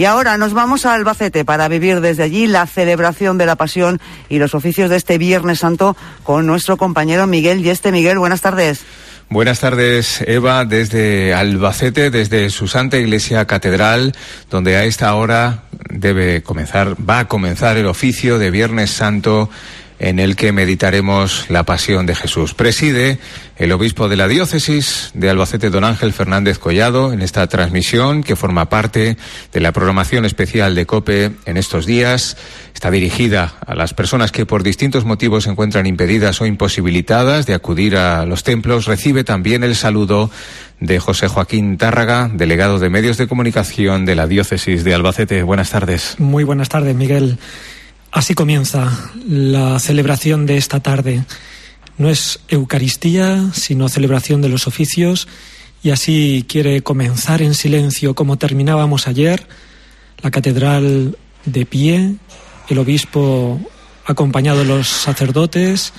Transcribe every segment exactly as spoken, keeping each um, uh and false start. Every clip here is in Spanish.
Y ahora nos vamos a Albacete para vivir desde allí la celebración de la Pasión y los oficios de este Viernes Santo con nuestro compañero Miguel Yeste. Miguel, buenas tardes. Buenas tardes, Eva, desde Albacete, desde su Santa Iglesia Catedral, donde a esta hora debe comenzar, va a comenzar el oficio de Viernes Santo, en el que meditaremos la Pasión de Jesús. Preside el obispo de la diócesis de Albacete, don Ángel Fernández Collado, en esta transmisión que forma parte de la programación especial de COPE en estos días. Está dirigida a las personas que por distintos motivos se encuentran impedidas o imposibilitadas de acudir a los templos. Recibe también el saludo de José Joaquín Tárraga, delegado de Medios de Comunicación de la diócesis de Albacete. Buenas tardes. Muy buenas tardes, Miguel. Así comienza la celebración de esta tarde. No es Eucaristía, sino celebración de los oficios, y así quiere comenzar en silencio, como terminábamos ayer, la catedral de pie, el obispo acompañado de los sacerdotes,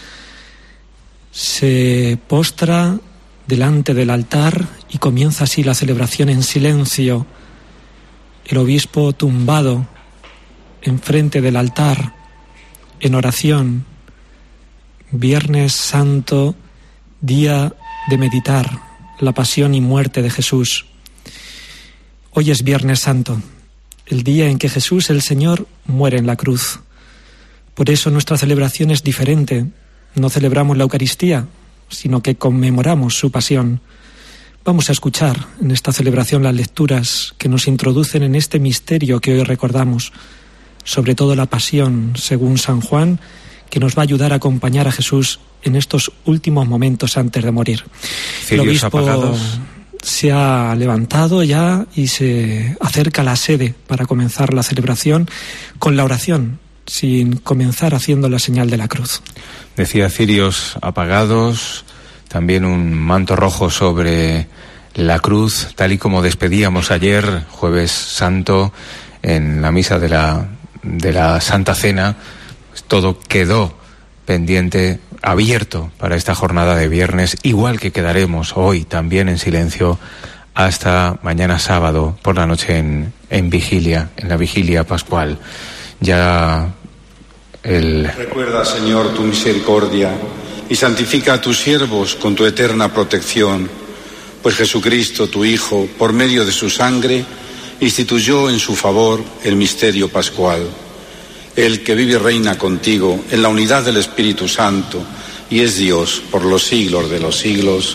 se postra delante del altar y comienza así la celebración en silencio. El obispo tumbado enfrente del altar, en oración. Viernes Santo, día de meditar la pasión y muerte de Jesús. Hoy es Viernes Santo, el día en que Jesús el Señor muere en la cruz. Por eso nuestra celebración es diferente. No celebramos la Eucaristía, sino que conmemoramos su pasión. Vamos a escuchar en esta celebración las lecturas que nos introducen en este misterio que hoy recordamos, sobre todo la pasión, según San Juan, que nos va a ayudar a acompañar a Jesús en estos últimos momentos antes de morir. El obispo apagados. Se ha levantado ya y se acerca a la sede para comenzar la celebración con la oración, sin comenzar haciendo la señal de la cruz. Decía, cirios apagados, también un manto rojo sobre la cruz, tal y como despedíamos ayer, Jueves Santo, en la misa de la de la Santa Cena. Pues todo quedó pendiente, abierto para esta jornada de viernes, igual que quedaremos hoy también en silencio hasta mañana sábado por la noche en, en vigilia, en la vigilia pascual. Ya el... Recuerda, Señor, tu misericordia y santifica a tus siervos con tu eterna protección, pues Jesucristo, tu Hijo, por medio de su sangre, instituyó en su favor el misterio pascual. Él que vive y reina contigo en la unidad del Espíritu Santo y es Dios por los siglos de los siglos.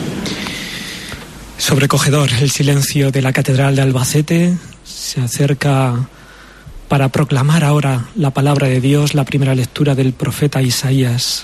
Sobrecogedor el silencio de la Catedral de Albacete. Se acerca para proclamar ahora la palabra de Dios, la primera lectura del profeta Isaías.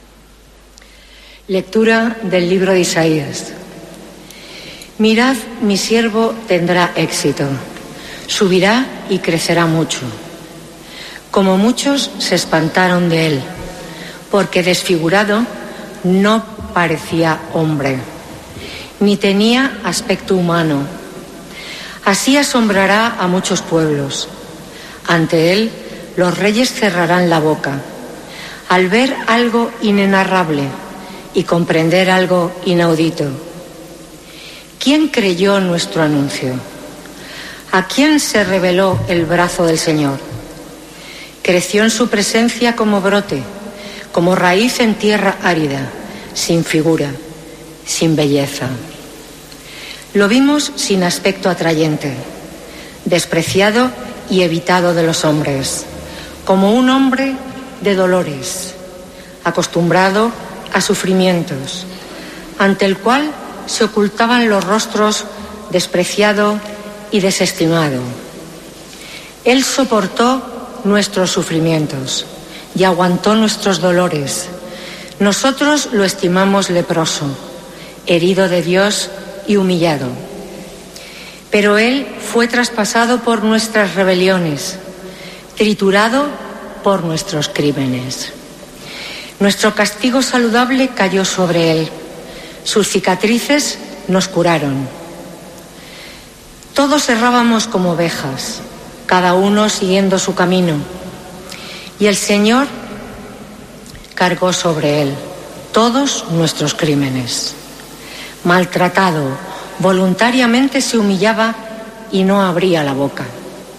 Lectura del libro de Isaías. Mirad, mi siervo tendrá éxito, subirá y crecerá mucho. Como muchos se espantaron de él, porque desfigurado no parecía hombre, ni tenía aspecto humano. Así asombrará a muchos pueblos. Ante él los reyes cerrarán la boca, al ver algo inenarrable y comprender algo inaudito. ¿Quién creyó nuestro anuncio? ¿A quién se reveló el brazo del Señor? Creció en su presencia como brote, como raíz en tierra árida, sin figura, sin belleza. Lo vimos sin aspecto atrayente, despreciado y evitado de los hombres, como un hombre de dolores, acostumbrado a sufrimientos, ante el cual se ocultaban los rostros, despreciado y desestimado. Él soportó nuestros sufrimientos y aguantó nuestros dolores. Nosotros lo estimamos leproso, herido de Dios y humillado. Pero Él fue traspasado por nuestras rebeliones, triturado por nuestros crímenes. Nuestro castigo saludable cayó sobre Él. Sus cicatrices nos curaron. Todos errábamos como ovejas, cada uno siguiendo su camino, y el Señor cargó sobre él todos nuestros crímenes. Maltratado, voluntariamente se humillaba y no abría la boca.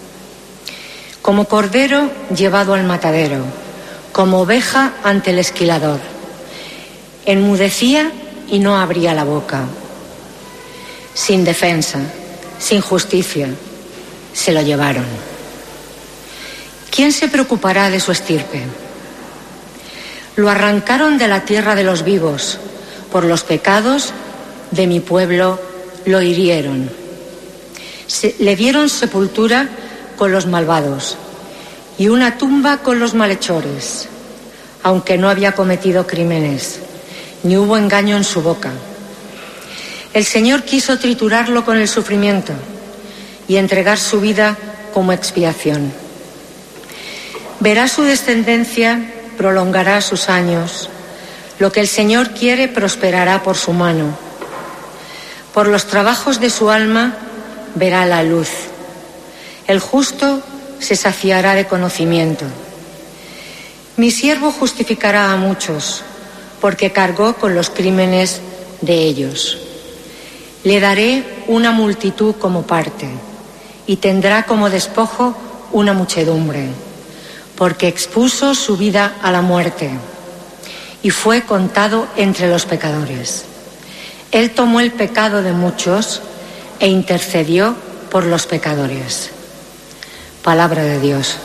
como cordero llevado al matadero, como oveja ante el esquilador. Enmudecía y no abría la boca. Sin defensa, sin justicia, se lo llevaron. ¿Quién se preocupará de su estirpe? Lo arrancaron de la tierra de los vivos, por los pecados de mi pueblo lo hirieron. Se, le dieron sepultura con los malvados y una tumba con los malhechores, aunque no había cometido crímenes, ni hubo engaño en su boca. El Señor quiso triturarlo con el sufrimiento y entregar su vida como expiación. Verá su descendencia, prolongará sus años. Lo que el Señor quiere prosperará por su mano. Por los trabajos de su alma verá la luz. El justo se saciará de conocimiento. Mi siervo justificará a muchos, porque cargó con los crímenes de ellos. Le daré una multitud como parte, y tendrá como despojo una muchedumbre, porque expuso su vida a la muerte, y fue contado entre los pecadores. Él tomó el pecado de muchos e intercedió por los pecadores. Palabra de Dios.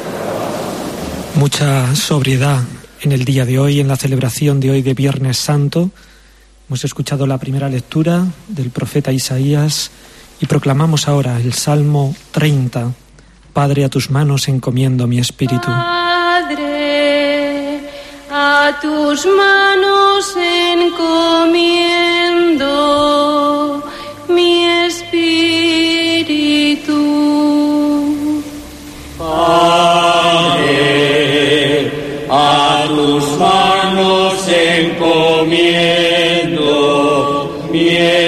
Mucha sobriedad en el día de hoy, en la celebración de hoy de Viernes Santo. Hemos escuchado la primera lectura del profeta Isaías y proclamamos ahora el Salmo treinta. Padre, a tus manos encomiendo mi espíritu. Padre, a tus manos encomiendo mi espíritu. Padre, a tus manos encomiendo mi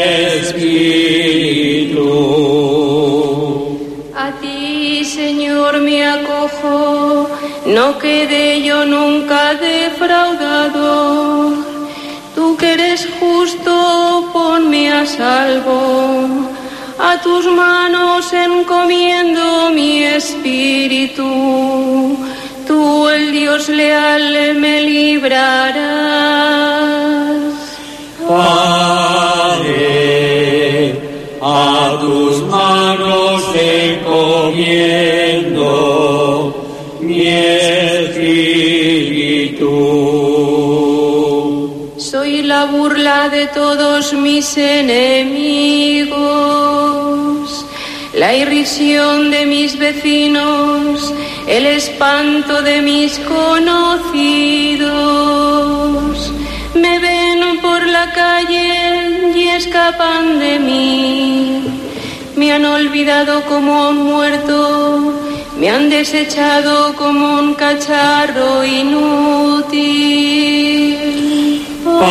espíritu. A ti, Señor, me acojo, no quede yo nunca defraudado. Tú que eres justo, ponme a salvo. A tus manos encomiendo mi espíritu. Tú, el Dios leal, me librarás. Padre, a tus manos encomiendo mi espíritu. Soy la burla de todos mis enemigos, la irrisión de mis vecinos, el espanto de mis conocidos. Me ven por la calle y escapan de mí. Me han olvidado como un muerto, me han desechado como un cacharro inútil.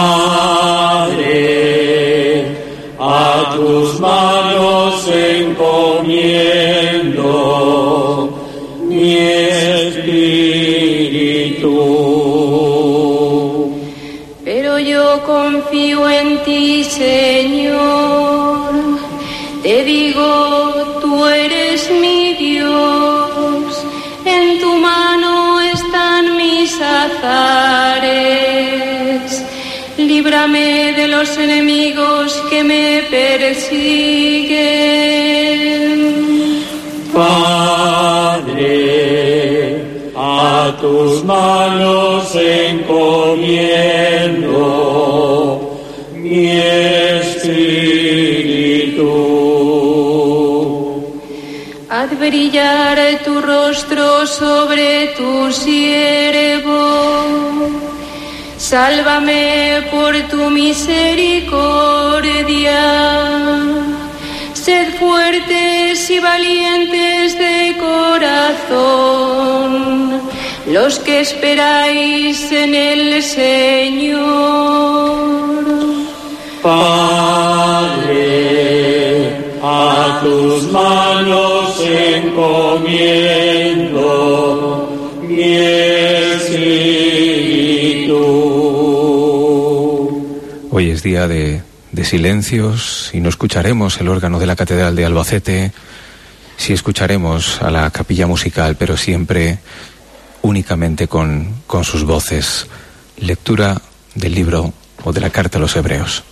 Padre, a tus manos encomiendo mi espíritu. Pero yo confío en ti, Señor. Te digo, tú eres mi Dios. En tu mano están mis azares. Líbrame de los enemigos que me persiguen. Padre, a tus manos encomiendo mi espíritu. Haz brillar tu rostro sobre tu siervo. Sálvame por tu misericordia. Sed fuertes y valientes de corazón, los que esperáis en el Señor. Padre, a tus manos encomiendo mi espíritu. Hoy es día de, de silencios y no escucharemos el órgano de la Catedral de Albacete. sí escucharemos a la capilla musical, pero siempre únicamente con, con sus voces. Lectura del libro o de la carta a los Hebreos.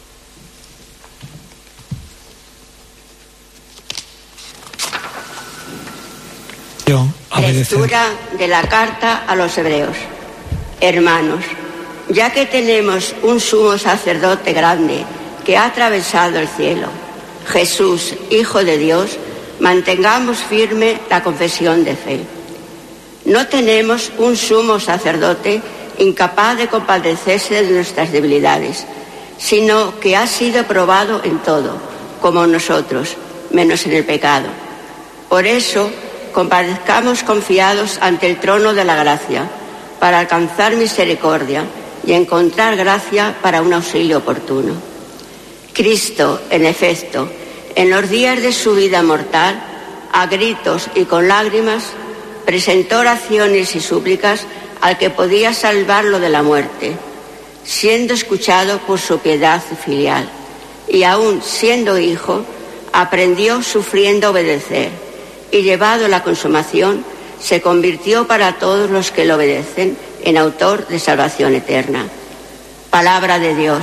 Lectura de la carta a los Hebreos. Hermanos, ya que tenemos un sumo sacerdote grande que ha atravesado el cielo, Jesús, Hijo de Dios, mantengamos firme la confesión de fe. No tenemos un sumo sacerdote incapaz de compadecerse de nuestras debilidades, sino que ha sido probado en todo, como nosotros, menos en el pecado. Por eso, compadezcamos confiados ante el trono de la gracia, para alcanzar misericordia y encontrar gracia para un auxilio oportuno. Cristo, en efecto, en los días de su vida mortal, a gritos y con lágrimas, presentó oraciones y súplicas al que podía salvarlo de la muerte, siendo escuchado por su piedad filial, y aún siendo hijo, aprendió sufriendo a obedecer, y llevado a la consumación, se convirtió para todos los que lo obedecen en autor de salvación eterna. Palabra de Dios.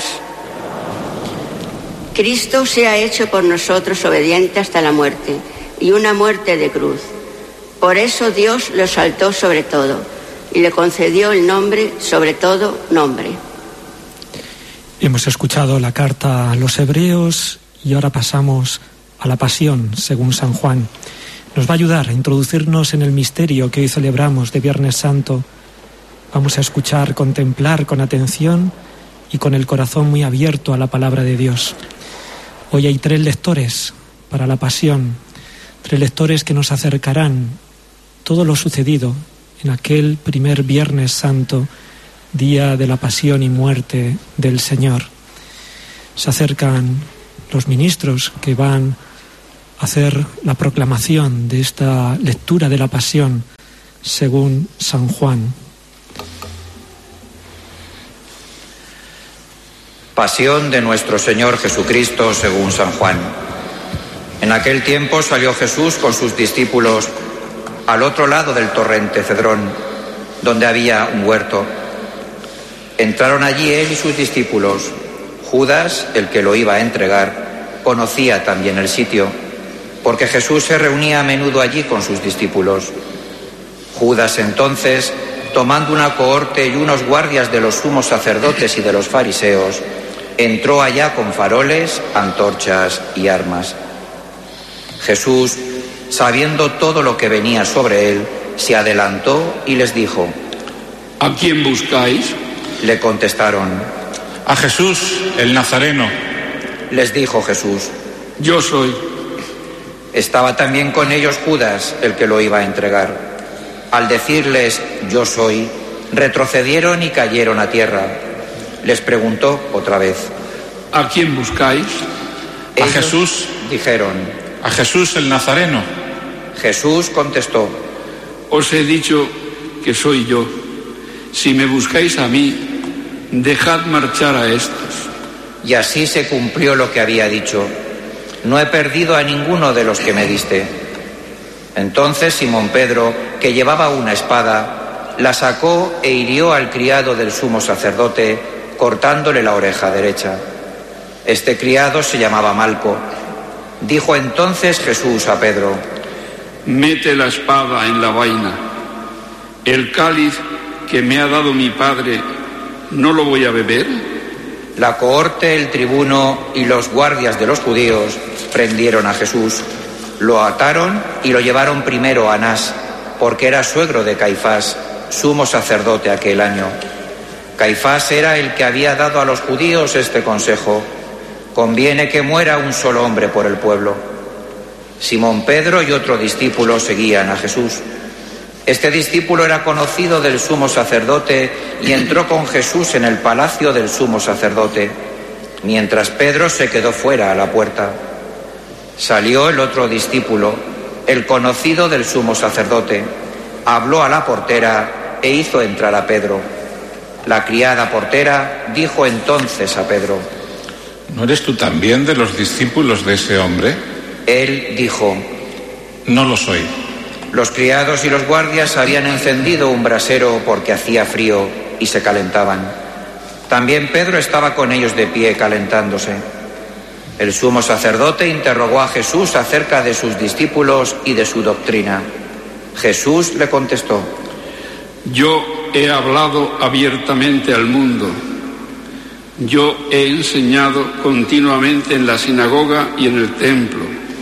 Cristo se ha hecho por nosotros obediente hasta la muerte, y una muerte de cruz. Por eso Dios lo exaltó sobre todo, y le concedió el nombre sobre todo nombre. Hemos escuchado la carta a los Hebreos y ahora pasamos a la Pasión según San Juan. Nos va a ayudar a introducirnos en el misterio que hoy celebramos de Viernes Santo. Vamos a escuchar, contemplar con atención y con el corazón muy abierto a la palabra de Dios. Hoy hay tres lectores para la Pasión, tres lectores que nos acercarán todo lo sucedido en aquel primer Viernes Santo, día de la pasión y muerte del Señor. Se acercan los ministros que van hacer la proclamación de esta lectura de la Pasión según San Juan. Pasión de nuestro Señor Jesucristo según San Juan. En aquel tiempo salió Jesús con sus discípulos al otro lado del torrente Cedrón, donde había un huerto. Entraron allí él y sus discípulos. Judas, el que lo iba a entregar, conocía también el sitio, porque Jesús se reunía a menudo allí con sus discípulos. Judas entonces, tomando una cohorte y unos guardias de los sumos sacerdotes y de los fariseos, entró allá con faroles, antorchas y armas. Jesús, sabiendo todo lo que venía sobre él, se adelantó y les dijo: ¿A quién buscáis? Le contestaron: a Jesús, el Nazareno. Les dijo Jesús: Yo soy. Estaba también con ellos Judas, el que lo iba a entregar. Al decirles yo soy, retrocedieron y cayeron a tierra. Les preguntó otra vez: ¿A quién buscáis? A Jesús, dijeron. A Jesús el Nazareno. Jesús contestó: Os he dicho que soy yo. Si me buscáis a mí, dejad marchar a estos. Y así se cumplió lo que había dicho: No he perdido a ninguno de los que me diste. Entonces Simón Pedro, que llevaba una espada, la sacó e hirió al criado del sumo sacerdote, cortándole la oreja derecha. Este criado se llamaba Malco. Dijo entonces Jesús a Pedro: Mete la espada en la vaina. El cáliz que me ha dado mi padre, ¿no lo voy a beber? La cohorte, el tribuno y los guardias de los judíos prendieron a Jesús. Lo ataron y lo llevaron primero a Anás, porque era suegro de Caifás, sumo sacerdote aquel año. Caifás era el que había dado a los judíos este consejo: conviene que muera un solo hombre por el pueblo. Simón Pedro y otro discípulo seguían a Jesús. Este discípulo era conocido del sumo sacerdote y entró con Jesús en el palacio del sumo sacerdote, mientras Pedro se quedó fuera a la puerta. Salió el otro discípulo, el conocido del sumo sacerdote, habló a la portera e hizo entrar a Pedro. La criada portera dijo entonces a Pedro: ¿No eres tú también de los discípulos de ese hombre? Él dijo: No lo soy. Los criados y los guardias habían encendido un brasero porque hacía frío y se calentaban. También Pedro estaba con ellos de pie calentándose. El sumo sacerdote interrogó a Jesús acerca de sus discípulos y de su doctrina. Jesús le contestó: Yo he hablado abiertamente al mundo. Yo he enseñado continuamente en la sinagoga y en el templo,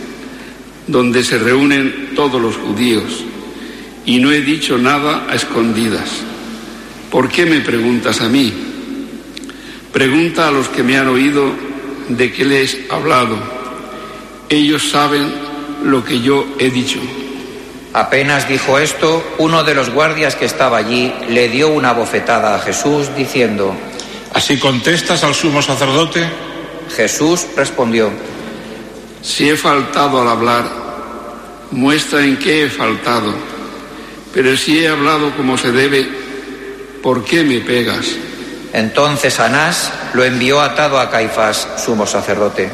donde se reúnen todos los judíos, y no he dicho nada a escondidas. ¿Por qué me preguntas a mí? Pregunta a los que me han oído de qué les he hablado. Ellos saben lo que yo he dicho. Apenas dijo esto, uno de los guardias que estaba allí le dio una bofetada a Jesús diciendo: ¿Así contestas al sumo sacerdote? Jesús respondió: Si he faltado al hablar, muestra en qué he faltado. Pero si he hablado como se debe, ¿por qué me pegas? Entonces Anás lo envió atado a Caifás, sumo sacerdote.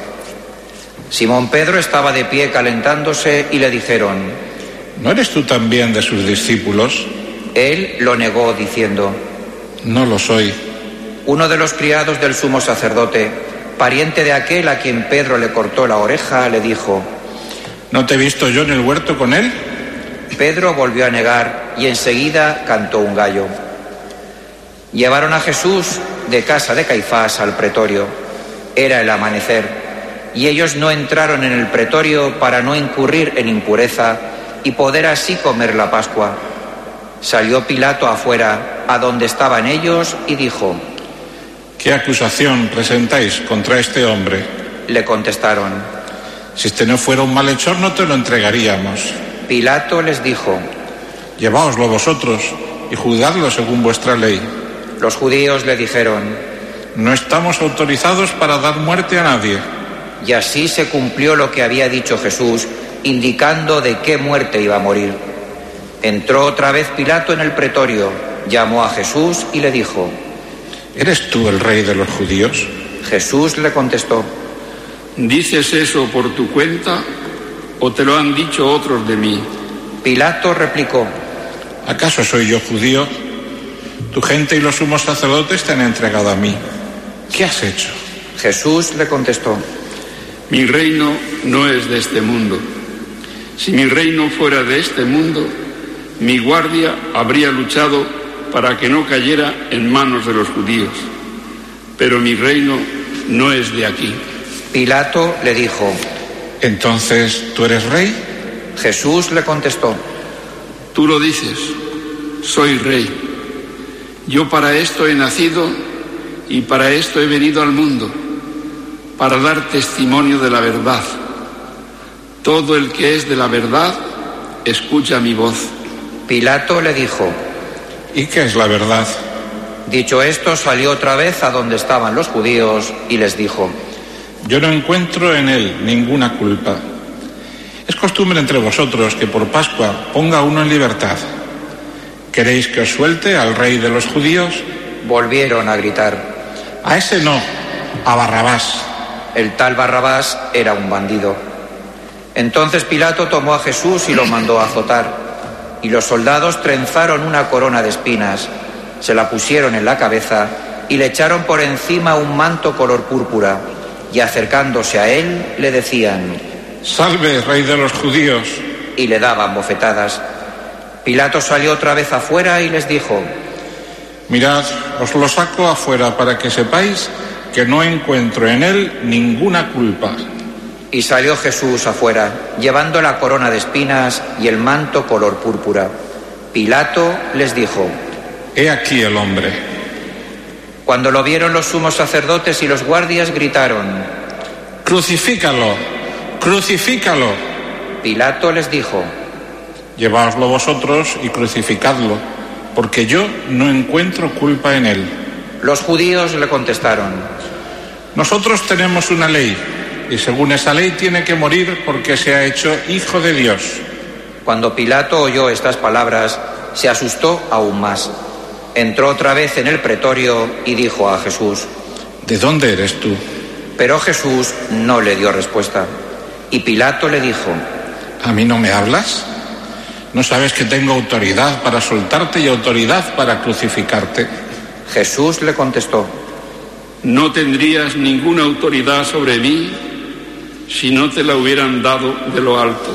Simón Pedro estaba de pie calentándose y le dijeron: ¿No eres tú también de sus discípulos? Él lo negó diciendo: No lo soy. Uno de los criados del sumo sacerdote, pariente de aquel a quien Pedro le cortó la oreja, le dijo: ¿No te he visto yo en el huerto con él? Pedro volvió a negar y enseguida cantó un gallo. Llevaron a Jesús de casa de Caifás al pretorio. Era el amanecer, y ellos no entraron en el pretorio para no incurrir en impureza y poder así comer la Pascua. Salió Pilato afuera, a donde estaban ellos, y dijo: ¿Qué acusación presentáis contra este hombre? Le contestaron: Si este no fuera un malhechor, no te lo entregaríamos. Pilato les dijo: Lleváoslo vosotros y juzgadlo según vuestra ley. Los judíos le dijeron: No estamos autorizados para dar muerte a nadie. Y así se cumplió lo que había dicho Jesús, indicando de qué muerte iba a morir. Entró otra vez Pilato en el pretorio, llamó a Jesús y le dijo: ¿Eres tú el rey de los judíos? Jesús le contestó: ¿Dices eso por tu cuenta o te lo han dicho otros de mí? Pilato replicó: ¿Acaso soy yo judío? Tu gente y los sumos sacerdotes te han entregado a mí. ¿Qué has hecho? Jesús le contestó: Mi reino no es de este mundo. Si mi reino fuera de este mundo, mi guardia habría luchado para que no cayera en manos de los judíos. Pero mi reino no es de aquí. Pilato le dijo: ¿Entonces tú eres rey? Jesús le contestó: Tú lo dices, soy rey. Yo para esto he nacido y para esto he venido al mundo, para dar testimonio de la verdad. Todo el que es de la verdad, escucha mi voz. Pilato le dijo: ¿Y qué es la verdad? Dicho esto, salió otra vez a donde estaban los judíos y les dijo: Yo no encuentro en él ninguna culpa. Es costumbre entre vosotros que por Pascua ponga uno en libertad. ¿Queréis que os suelte al rey de los judíos? Volvieron a gritar: A ese no, a Barrabás. El tal Barrabás era un bandido. Entonces Pilato tomó a Jesús y lo mandó a azotar. Y los soldados trenzaron una corona de espinas, se la pusieron en la cabeza y le echaron por encima un manto color púrpura. Y acercándose a él le decían: Salve, rey de los judíos. Y le daban bofetadas. Pilato salió otra vez afuera y les dijo: Mirad, os lo saco afuera para que sepáis que no encuentro en él ninguna culpa. Y salió Jesús afuera, llevando la corona de espinas y el manto color púrpura. Pilato les dijo: He aquí el hombre. Cuando lo vieron los sumos sacerdotes y los guardias gritaron: Crucifícalo, crucifícalo. Pilato les dijo: Llevaoslo vosotros y crucificadlo, porque yo no encuentro culpa en él. Los judíos le contestaron: Nosotros tenemos una ley, y según esa ley tiene que morir porque se ha hecho hijo de Dios. Cuando Pilato oyó estas palabras, se asustó aún más. Entró otra vez en el pretorio y dijo a Jesús: ¿De dónde eres tú? Pero Jesús no le dio respuesta. Y Pilato le dijo: ¿A mí no me hablas? ¿No sabes que tengo autoridad para soltarte y autoridad para crucificarte? Jesús le contestó: no tendrías ninguna autoridad sobre mí si no te la hubieran dado de lo alto.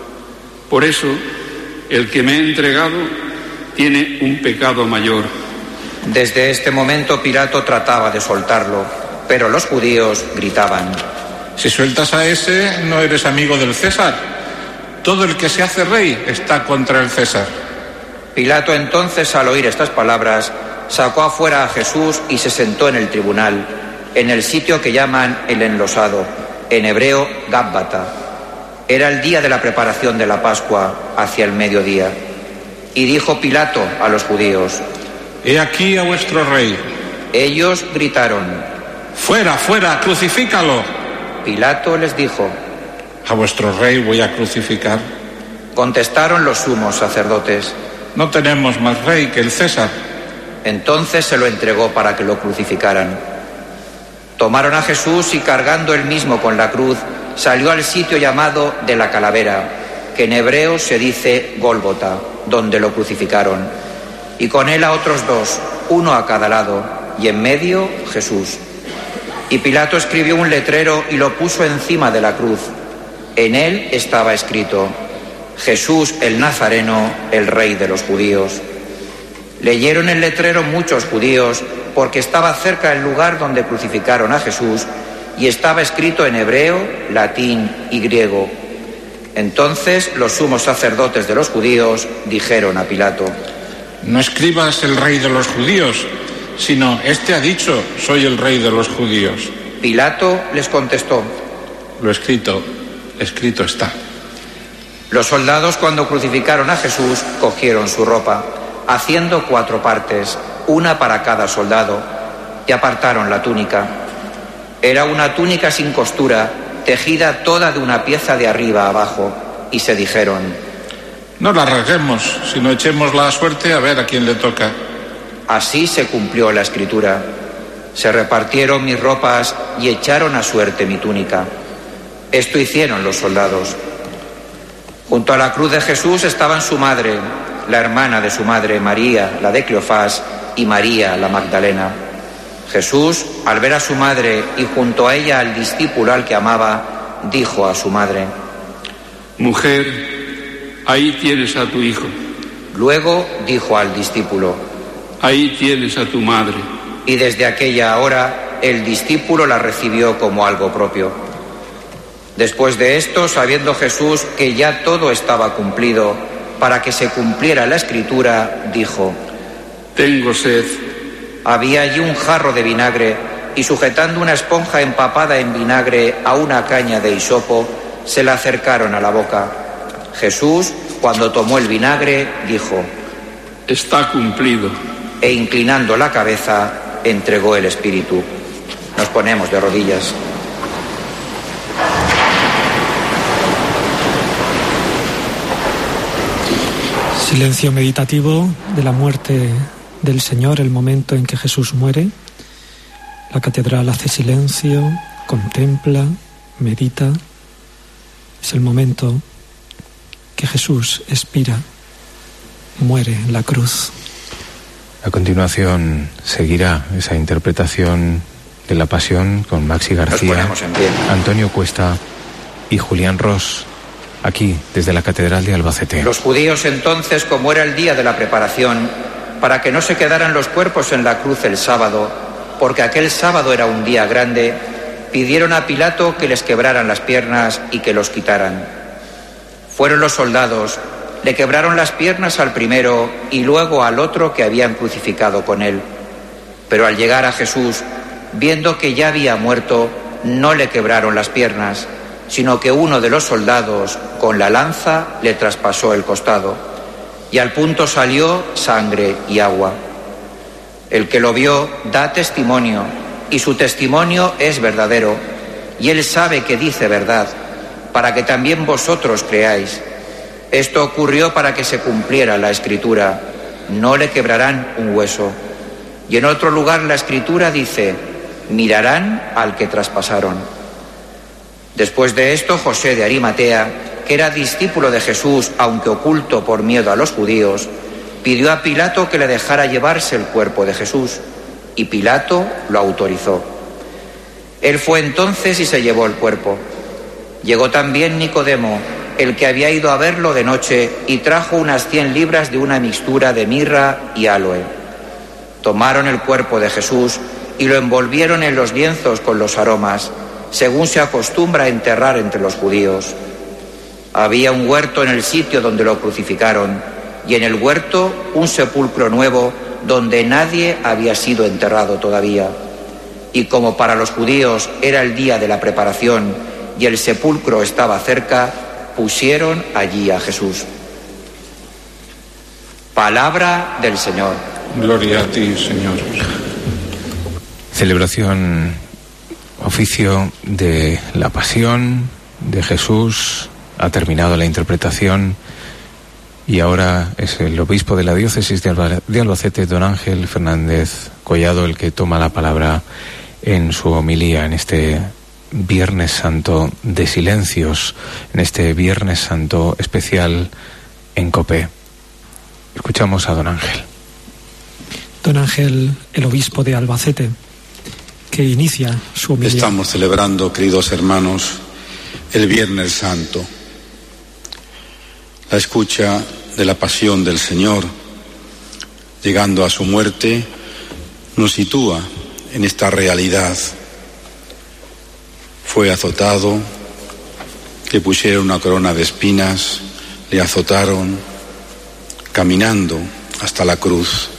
Por eso, el que me ha entregado tiene un pecado mayor. Desde este momento Pilato trataba de soltarlo, pero los judíos gritaban: si sueltas a ese, no eres amigo del César. Todo el que se hace rey está contra el César. Pilato entonces, al oír estas palabras, sacó afuera a Jesús y se sentó en el tribunal, en el sitio que llaman el enlosado, en hebreo Gábbata. Era el día de la preparación de la Pascua, hacia el mediodía. Y dijo Pilato a los judíos: he aquí a vuestro rey. Ellos gritaron: fuera, fuera, crucifícalo. Pilato les dijo: ¿a vuestro rey voy a crucificar? Contestaron los sumos sacerdotes: no tenemos más rey que el César. Entonces se lo entregó para que lo crucificaran. Tomaron a Jesús y, cargando él mismo con la cruz, salió al sitio llamado de la calavera, que en hebreo se dice Gólgota, donde lo crucificaron, y con él a otros dos, uno a cada lado, y en medio Jesús. Y Pilato escribió un letrero y lo puso encima de la cruz. En él estaba escrito: Jesús el Nazareno, el Rey de los judíos. Leyeron el letrero muchos judíos, porque estaba cerca el lugar donde crucificaron a Jesús, y estaba escrito en hebreo, latín y griego. Entonces los sumos sacerdotes de los judíos dijeron a Pilato: no escribas el Rey de los judíos, sino este ha dicho: soy el Rey de los judíos. Pilato les contestó: lo escrito, escrito está. Los soldados, cuando crucificaron a Jesús, cogieron su ropa, haciendo cuatro partes, una para cada soldado, y apartaron la túnica. Era una túnica sin costura, tejida toda de una pieza de arriba a abajo, y se dijeron: no la rasguemos, sino echemos la suerte a ver a quién le toca. Así se cumplió la escritura: se repartieron mis ropas y echaron a suerte mi túnica. Esto hicieron los soldados. Junto a la cruz de Jesús estaban su madre, la hermana de su madre, María, la de Cleofás, y María, la Magdalena. Jesús, al ver a su madre y junto a ella al discípulo al que amaba, dijo a su madre: mujer, ahí tienes a tu hijo. Luego dijo al discípulo: ahí tienes a tu madre. Y desde aquella hora el discípulo la recibió como algo propio. Después de esto, sabiendo Jesús que ya todo estaba cumplido, para que se cumpliera la escritura, dijo: tengo sed. Había allí un jarro de vinagre, y sujetando una esponja empapada en vinagre a una caña de hisopo, se la acercaron a la boca. Jesús, cuando tomó el vinagre, dijo: está cumplido. E inclinando la cabeza, entregó el espíritu. Nos ponemos de rodillas. Silencio meditativo de la muerte del Señor, el momento en que Jesús muere. La catedral hace silencio, contempla, medita. Es el momento que Jesús expira, muere en la cruz. A continuación seguirá esa interpretación de la Pasión con Maxi García, Antonio Cuesta y Julián Ros, aquí desde la Catedral de Albacete. Los judíos entonces, como era el día de la preparación, para que no se quedaran los cuerpos en la cruz el sábado, porque aquel sábado era un día grande, pidieron a Pilato que les quebraran las piernas y que los quitaran. Fueron los soldados, le quebraron las piernas al primero y luego al otro que habían crucificado con él. Pero al llegar a Jesús, viendo que ya había muerto, no le quebraron las piernas, sino que uno de los soldados, con la lanza, le traspasó el costado, y al punto salió sangre y agua. El que lo vio da testimonio, y su testimonio es verdadero, y él sabe que dice verdad, para que también vosotros creáis. Esto ocurrió para que se cumpliera la Escritura: no le quebrarán un hueso. Y en otro lugar la Escritura dice: mirarán al que traspasaron. Después de esto, José de Arimatea, que era discípulo de Jesús, aunque oculto por miedo a los judíos, pidió a Pilato que le dejara llevarse el cuerpo de Jesús, y Pilato lo autorizó. Él fue entonces y se llevó el cuerpo. Llegó también Nicodemo, el que había ido a verlo de noche, y trajo unas cien libras de una mixtura de mirra y áloe. Tomaron el cuerpo de Jesús y lo envolvieron en los lienzos con los aromas, según se acostumbra a enterrar entre los judíos. Había un huerto en el sitio donde lo crucificaron, y en el huerto un sepulcro nuevo donde nadie había sido enterrado todavía. Y como para los judíos era el día de la preparación y el sepulcro estaba cerca, pusieron allí a Jesús. Palabra del Señor. Gloria a ti, Señor. Celebración, oficio de la pasión de Jesús. Ha terminado la interpretación y ahora es el obispo de la diócesis de, Alba, de Albacete, don Ángel Fernández Collado, el que toma la palabra en su homilía en este Viernes Santo de silencios, en este Viernes Santo especial en COPE. Escuchamos a don Ángel. Don Ángel, el obispo de Albacete, que inicia su homilía. Estamos celebrando, queridos hermanos, el Viernes Santo. La escucha de la pasión del Señor, llegando a su muerte, nos sitúa en esta realidad. Fue azotado, le pusieron una corona de espinas, le azotaron, caminando hasta la cruz.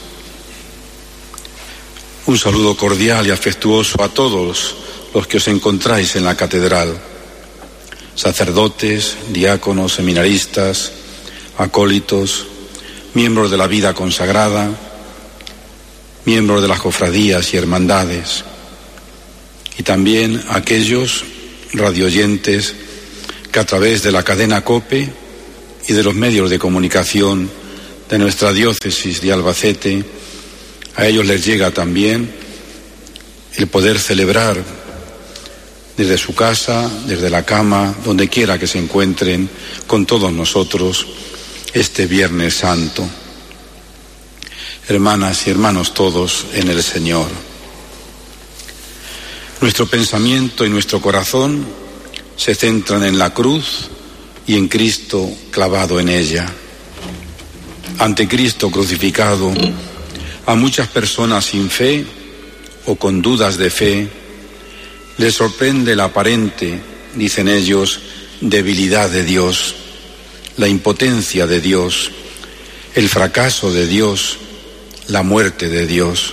Un saludo cordial y afectuoso a todos los que os encontráis en la catedral, sacerdotes, diáconos, seminaristas, acólitos, miembros de la vida consagrada, miembros de las cofradías y hermandades, y también aquellos radioyentes que a través de la cadena COPE y de los medios de comunicación de nuestra diócesis de Albacete, a ellos les llega también el poder celebrar desde su casa, desde la cama, donde quiera que se encuentren con todos nosotros este Viernes Santo. Hermanas y hermanos todos en el Señor, nuestro pensamiento y nuestro corazón se centran en la cruz y en Cristo clavado en ella. Ante Cristo crucificado, a muchas personas sin fe o con dudas de fe les sorprende la aparente, dicen ellos, debilidad de Dios, la impotencia de Dios, el fracaso de Dios, la muerte de Dios.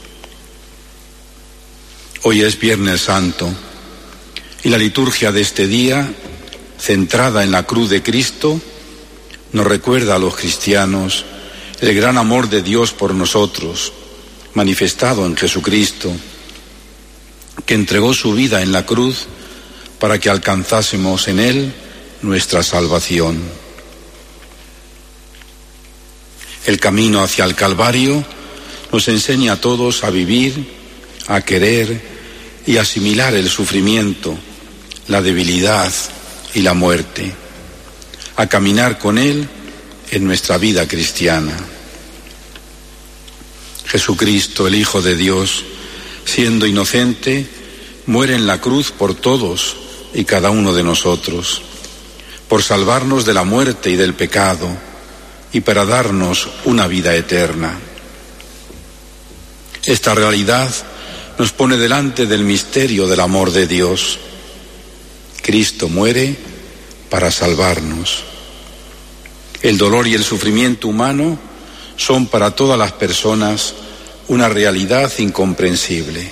Hoy es Viernes Santo y la liturgia de este día, centrada en la cruz de Cristo, nos recuerda a los cristianos el gran amor de Dios por nosotros, manifestado en Jesucristo, que entregó su vida en la cruz para que alcanzásemos en Él nuestra salvación. El camino hacia el Calvario nos enseña a todos a vivir, a querer y asimilar el sufrimiento, la debilidad y la muerte, a caminar con Él en nuestra vida cristiana. Jesucristo, el Hijo de Dios, siendo inocente, muere en la cruz por todos y cada uno de nosotros, por salvarnos de la muerte y del pecado y para darnos una vida eterna. Esta realidad nos pone delante del misterio del amor de Dios. Cristo muere para salvarnos. El dolor y el sufrimiento humano son para todas las personas una realidad incomprensible.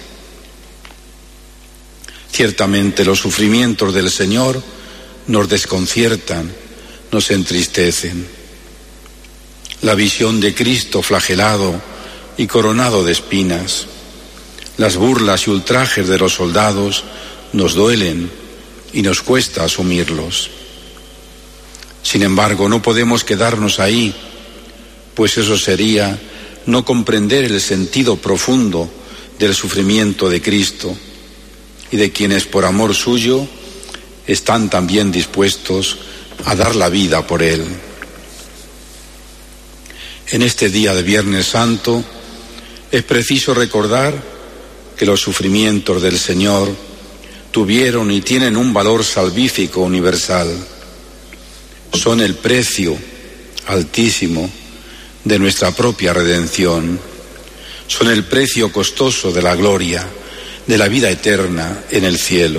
Ciertamente los sufrimientos del Señor nos desconciertan, nos entristecen. La visión de Cristo flagelado y coronado de espinas, las burlas y ultrajes de los soldados nos duelen y nos cuesta asumirlos. Sin embargo, no podemos quedarnos ahí, pues eso sería no comprender el sentido profundo del sufrimiento de Cristo y de quienes por amor suyo están también dispuestos a dar la vida por Él. En este día de Viernes Santo es preciso recordar que los sufrimientos del Señor tuvieron y tienen un valor salvífico universal. Son el precio altísimo de nuestra propia redención. Son el precio costoso de la gloria, de la vida eterna en el cielo.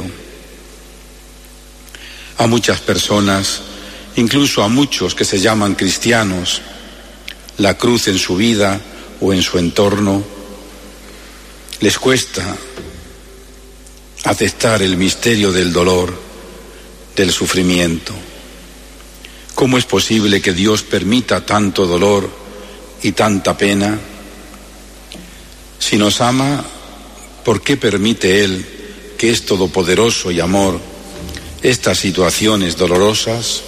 A muchas personas, incluso a muchos que se llaman cristianos, la cruz en su vida o en su entorno les cuesta aceptar el misterio del dolor, del sufrimiento. ¿Cómo es posible que Dios permita tanto dolor y tanta pena? Si nos ama, ¿por qué permite Él, que es todopoderoso y amor, estas situaciones dolorosas?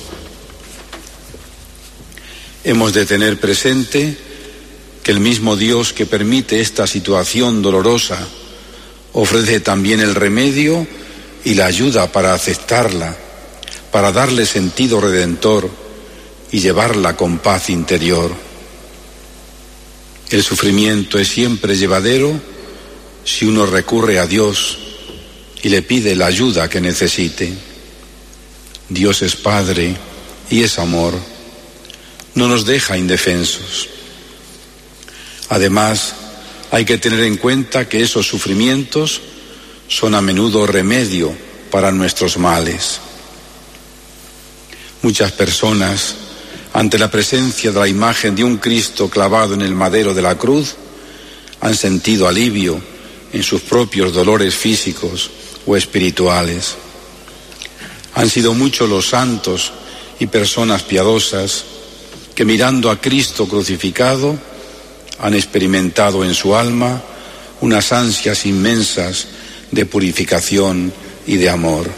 Hemos de tener presente que el mismo Dios que permite esta situación dolorosa ofrece también el remedio y la ayuda para aceptarla, para darle sentido redentor y llevarla con paz interior. El sufrimiento es siempre llevadero si uno recurre a Dios y le pide la ayuda que necesite. Dios es Padre y es amor. No nos deja indefensos. Además, hay que tener en cuenta que esos sufrimientos son a menudo remedio para nuestros males. Muchas personas, ante la presencia de la imagen de un Cristo clavado en el madero de la cruz, han sentido alivio en sus propios dolores físicos o espirituales. Han sido muchos los santos y personas piadosas que, mirando a Cristo crucificado, han experimentado en su alma unas ansias inmensas de purificación y de amor.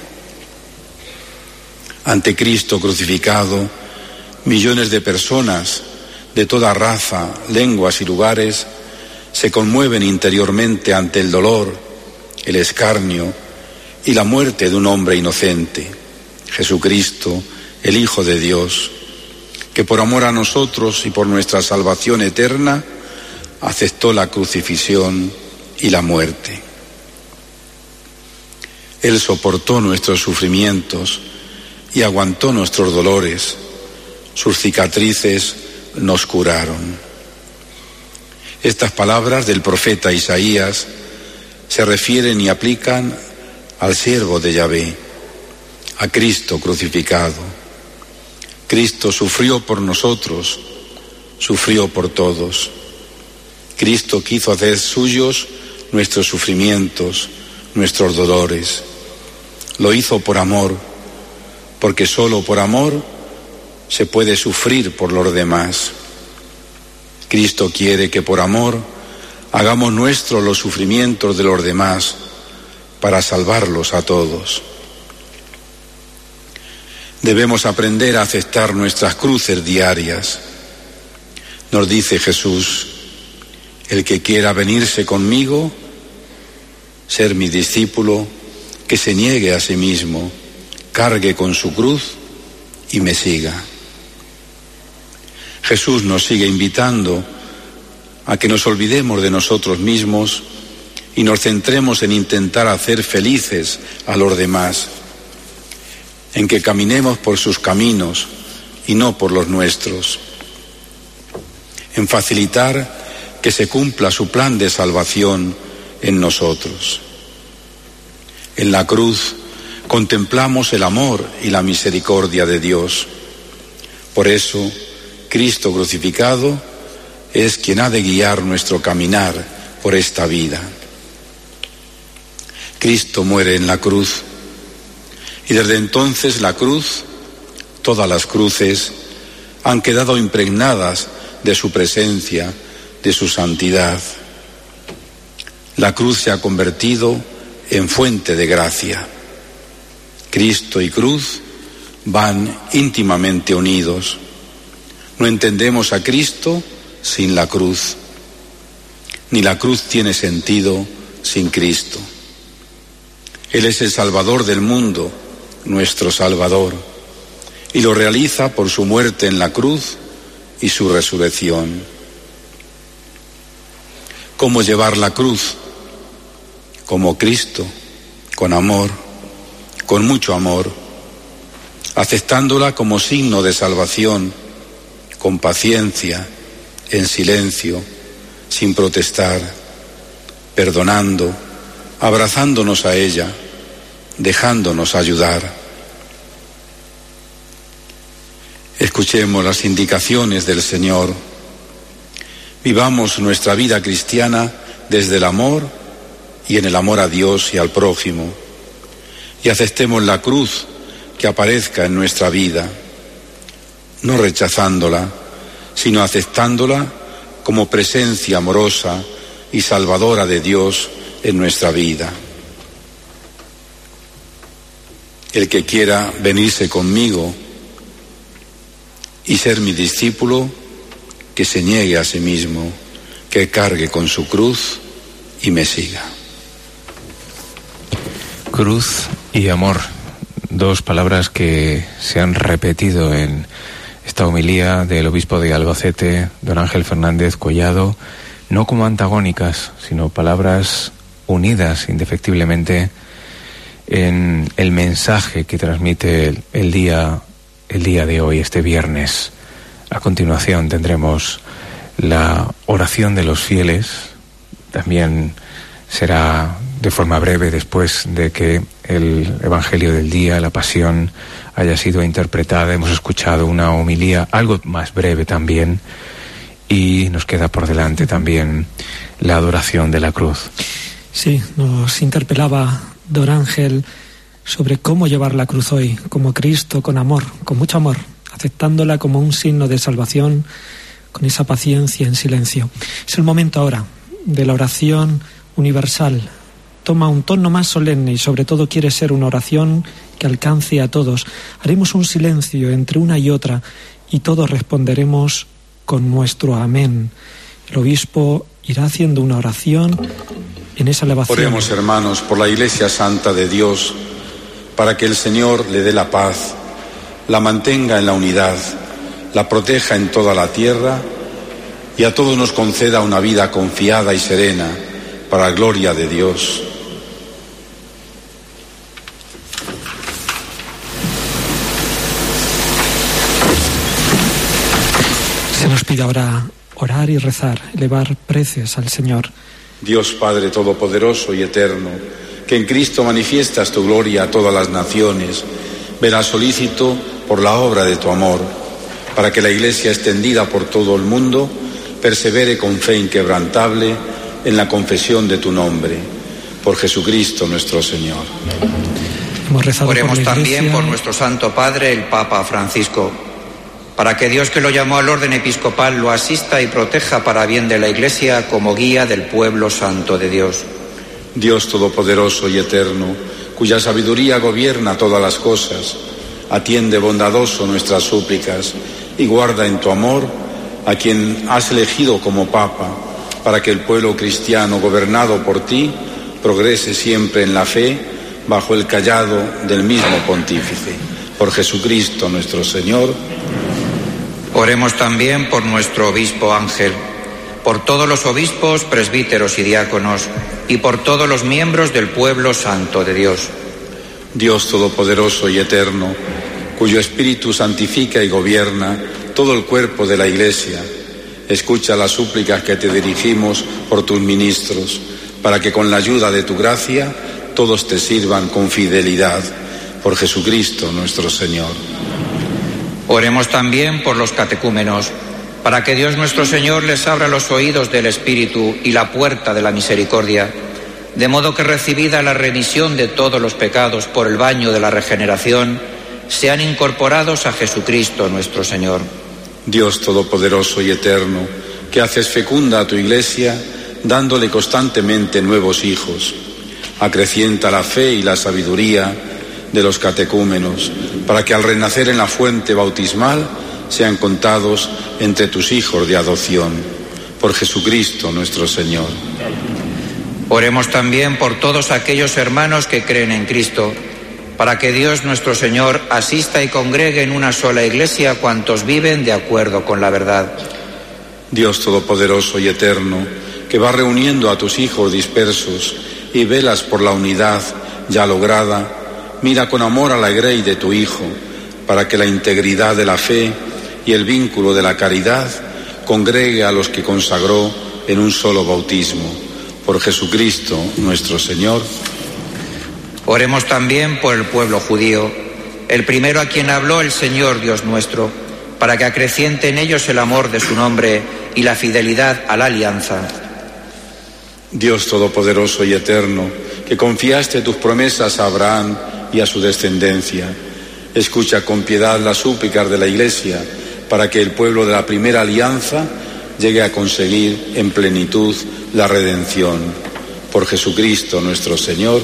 Ante Cristo crucificado, millones de personas de toda raza, lenguas y lugares se conmueven interiormente ante el dolor, el escarnio y la muerte de un hombre inocente, Jesucristo, el Hijo de Dios, que por amor a nosotros y por nuestra salvación eterna aceptó la crucifixión y la muerte. Él soportó nuestros sufrimientos y aguantó nuestros dolores. Sus cicatrices nos curaron. Estas palabras del profeta Isaías se refieren y aplican al siervo de Yahvé, a Cristo crucificado. Cristo sufrió por nosotros, sufrió por todos. Cristo quiso hacer suyos nuestros sufrimientos, nuestros dolores. Lo hizo por amor, porque solo por amor se puede sufrir por los demás. Cristo quiere que por amor hagamos nuestros los sufrimientos de los demás para salvarlos a todos. Debemos aprender a aceptar nuestras cruces diarias. Nos dice Jesús: el que quiera venirse conmigo, ser mi discípulo, que se niegue a sí mismo, cargue con su cruz y me siga. Jesús nos sigue invitando a que nos olvidemos de nosotros mismos y nos centremos en intentar hacer felices a los demás, en que caminemos por sus caminos y no por los nuestros, en facilitar que se cumpla su plan de salvación en nosotros. En la cruz contemplamos el amor y la misericordia de Dios. Por eso, Cristo crucificado es quien ha de guiar nuestro caminar por esta vida. Cristo muere en la cruz y desde entonces la cruz, todas las cruces, han quedado impregnadas de su presencia, de su santidad. La cruz se ha convertido en fuente de gracia. Cristo y cruz van íntimamente unidos. No entendemos a Cristo sin la cruz, ni la cruz tiene sentido sin Cristo. Él es el Salvador del mundo, nuestro Salvador. y lo realiza por su muerte en la cruz y su resurrección. ¿Cómo llevar la cruz? Como Cristo, con amor, con mucho amor, aceptándola como signo de salvación, con paciencia, en silencio, sin protestar, perdonando, abrazándonos a ella, dejándonos ayudar. Escuchemos las indicaciones del Señor. Vivamos nuestra vida cristiana desde el amor y en el amor a Dios y al prójimo. Y aceptemos la cruz que aparezca en nuestra vida, no rechazándola, sino aceptándola como presencia amorosa y salvadora de Dios en nuestra vida. El que quiera venirse conmigo y ser mi discípulo, que se niegue a sí mismo, que cargue con su cruz y me siga. Cruz y amor, dos palabras que se han repetido en esta homilía del obispo de Albacete, don Ángel Fernández Collado, no como antagónicas, sino palabras unidas indefectiblemente en el mensaje que transmite el, el día, el día de hoy, este viernes. A continuación tendremos la oración de los fieles, también será de forma breve después de que el Evangelio del día, la Pasión, haya sido interpretada. Hemos escuchado una homilía algo más breve también y nos queda por delante también la adoración de la cruz. Sí, nos interpelaba don Ángel sobre cómo llevar la cruz hoy, como Cristo, con amor, con mucho amor, aceptándola como un signo de salvación, con esa paciencia en silencio. Es el momento ahora de la oración universal. Toma un tono más solemne y sobre todo quiere ser una oración que alcance a todos. Haremos un silencio entre una y otra y todos responderemos con nuestro amén. El obispo irá haciendo una oración en esa elevación. Oremos, hermanos, por la Iglesia Santa de Dios, para que el Señor le dé la paz, la mantenga en la unidad, la proteja en toda la tierra y a todos nos conceda una vida confiada y serena para la gloria de Dios. Se nos pide ahora orar y rezar, elevar preces al Señor. Dios Padre Todopoderoso y Eterno, que en Cristo manifiestas tu gloria a todas las naciones, verás solícito por la obra de tu amor, para que la Iglesia extendida por todo el mundo persevere con fe inquebrantable en la confesión de tu nombre, por Jesucristo nuestro Señor. Hemos rezado Oremos por la también Iglesia. por nuestro Santo Padre, el Papa Francisco, para que Dios, que lo llamó al orden episcopal, lo asista y proteja para bien de la Iglesia como guía del pueblo santo de Dios. Dios Todopoderoso y Eterno, cuya sabiduría gobierna todas las cosas, atiende bondadoso nuestras súplicas y guarda en tu amor a quien has elegido como Papa, para que el pueblo cristiano gobernado por ti progrese siempre en la fe bajo el cayado del mismo Pontífice. Por Jesucristo nuestro Señor. Oremos también por nuestro obispo Ángel, por todos los obispos, presbíteros y diáconos, y por todos los miembros del pueblo santo de Dios. Dios Todopoderoso y Eterno, cuyo Espíritu santifica y gobierna todo el cuerpo de la Iglesia, escucha las súplicas que te dirigimos por tus ministros, para que con la ayuda de tu gracia todos te sirvan con fidelidad. Por Jesucristo nuestro Señor. Oremos también por los catecúmenos, para que Dios nuestro Señor les abra los oídos del Espíritu y la puerta de la misericordia, de modo que, recibida la remisión de todos los pecados por el baño de la regeneración, sean incorporados a Jesucristo nuestro Señor. Dios Todopoderoso y Eterno, que haces fecunda a tu Iglesia, dándole constantemente nuevos hijos, acrecienta la fe y la sabiduría de los catecúmenos, para que al renacer en la fuente bautismal sean contados entre tus hijos de adopción. Por Jesucristo nuestro Señor. Oremos también por todos aquellos hermanos que creen en Cristo, para que Dios nuestro Señor asista y congregue en una sola iglesia cuantos viven de acuerdo con la verdad. Dios Todopoderoso y Eterno, que vas reuniendo a tus hijos dispersos y velas por la unidad ya lograda, mira con amor a la grey de tu Hijo, para que la integridad de la fe y el vínculo de la caridad congregue a los que consagró en un solo bautismo. Por Jesucristo nuestro Señor. Oremos también por el pueblo judío, el primero a quien habló el Señor Dios nuestro, para que acreciente en ellos el amor de su nombre y la fidelidad a la alianza. Dios Todopoderoso y Eterno, que confiaste tus promesas a Abraham y a su descendencia, escucha con piedad las súplicas de la Iglesia para que el pueblo de la primera alianza llegue a conseguir en plenitud la redención. Por Jesucristo nuestro Señor.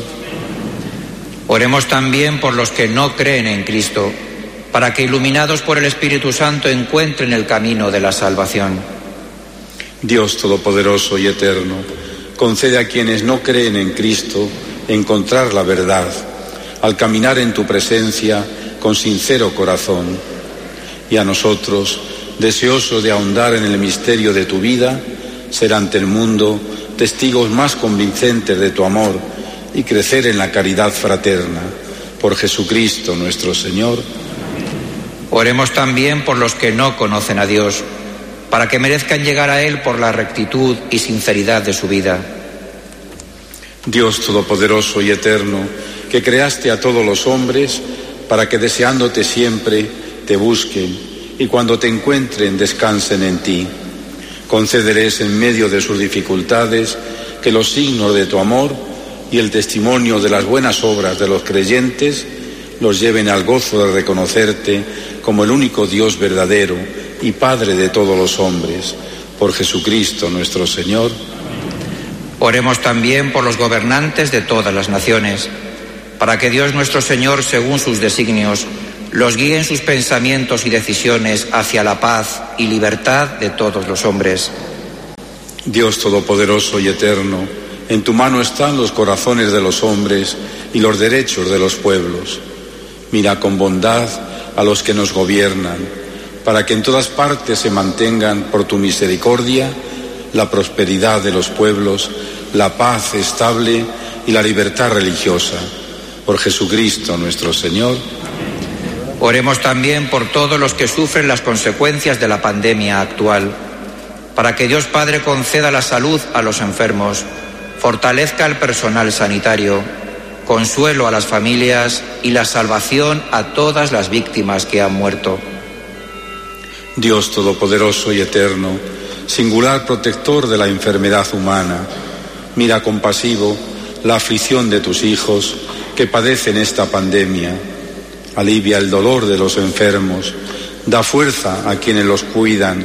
Oremos también por los que no creen en Cristo, para que iluminados por el Espíritu Santo encuentren el camino de la salvación. Dios Todopoderoso y Eterno, concede a quienes no creen en Cristo encontrar la verdad, al caminar en tu presencia con sincero corazón. Y a nosotros, deseosos de ahondar en el misterio de tu vida, ser ante el mundo testigos más convincentes de tu amor y crecer en la caridad fraterna. Por Jesucristo nuestro Señor. Oremos también por los que no conocen a Dios, para que merezcan llegar a Él por la rectitud y sinceridad de su vida. Dios Todopoderoso y Eterno, que creaste a todos los hombres para que deseándote siempre te busquen y cuando te encuentren descansen en ti. Concédeles en medio de sus dificultades que los signos de tu amor y el testimonio de las buenas obras de los creyentes los lleven al gozo de reconocerte como el único Dios verdadero y Padre de todos los hombres. Por Jesucristo nuestro Señor. Oremos también por los gobernantes de todas las naciones, para que Dios nuestro Señor, según sus designios, los guíe en sus pensamientos y decisiones hacia la paz y libertad de todos los hombres. Dios Todopoderoso y Eterno, en tu mano están los corazones de los hombres y los derechos de los pueblos. Mira con bondad a los que nos gobiernan, para que en todas partes se mantengan por tu misericordia la prosperidad de los pueblos, la paz estable y la libertad religiosa. Por Jesucristo nuestro Señor. Oremos también por todos los que sufren las consecuencias de la pandemia actual, para que Dios Padre conceda la salud a los enfermos, fortalezca al personal sanitario, consuelo a las familias y la salvación a todas las víctimas que han muerto. Dios Todopoderoso y Eterno, singular protector de la enfermedad humana, mira compasivo la aflicción de tus hijos que padecen esta pandemia. Alivia el dolor de los enfermos, da fuerza a quienes los cuidan,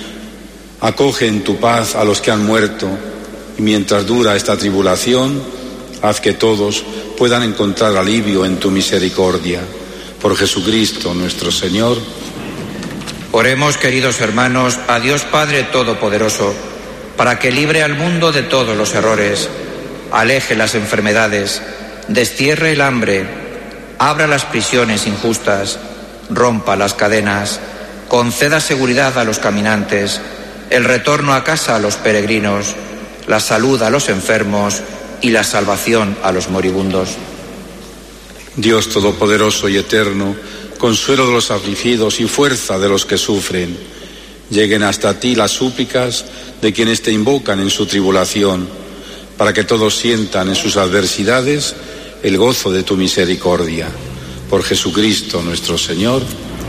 acoge en tu paz a los que han muerto, y mientras dura esta tribulación, haz que todos puedan encontrar alivio en tu misericordia. Por Jesucristo nuestro Señor. Oremos, queridos hermanos, a Dios Padre Todopoderoso, para que libre al mundo de todos los errores, aleje las enfermedades, destierre el hambre, abra las prisiones injustas, rompa las cadenas, conceda seguridad a los caminantes, el retorno a casa a los peregrinos, la salud a los enfermos y la salvación a los moribundos. Dios Todopoderoso y Eterno, consuelo de los afligidos y fuerza de los que sufren, lleguen hasta ti las súplicas de quienes te invocan en su tribulación, para que todos sientan en sus adversidades el gozo de tu misericordia. Por Jesucristo nuestro Señor.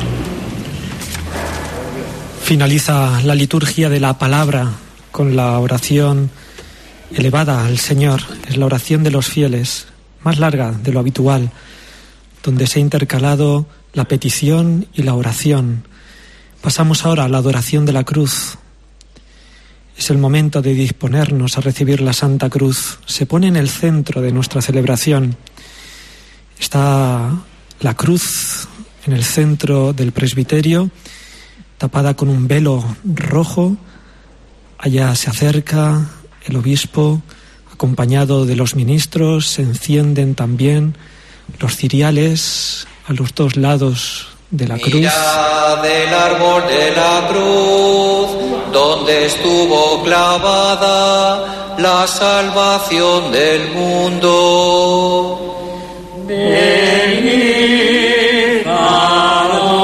Finaliza la liturgia de la palabra con la oración elevada al Señor. Es la oración de los fieles, más larga de lo habitual, donde se ha intercalado la petición y la oración. Pasamos ahora a la adoración de la cruz. Es el momento de disponernos a recibir la Santa Cruz. Se pone en el centro de nuestra celebración. Está la cruz en el centro del presbiterio, tapada con un velo rojo. Allá se acerca el obispo, acompañado de los ministros. Se encienden también los ciriales a los dos lados de la cruz. Mirad el árbol de la cruz, donde estuvo clavada la salvación del mundo. Venid a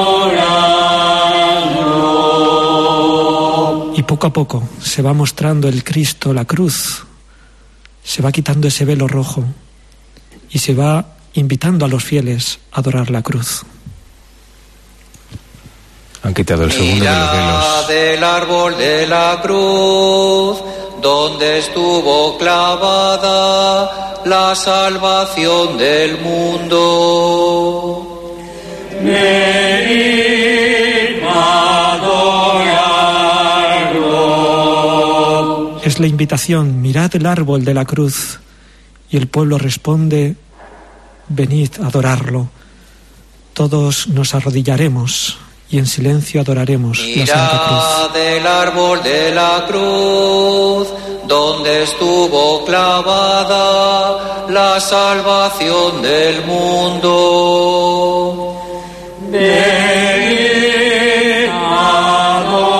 adorarlo. Y poco a poco se va mostrando el Cristo, la cruz, se va quitando ese velo rojo y se va invitando a los fieles a adorar la cruz. Han quitado el segundo de los velos. Del árbol de la cruz, donde estuvo clavada la salvación del mundo. Venid a adorarlo. Es la invitación, mirad el árbol de la cruz, y el pueblo responde, venid a adorarlo. Todos nos arrodillaremos y en silencio adoraremos la Santa Cruz. Mirad el árbol de la cruz, donde estuvo clavada la salvación del mundo. Venid a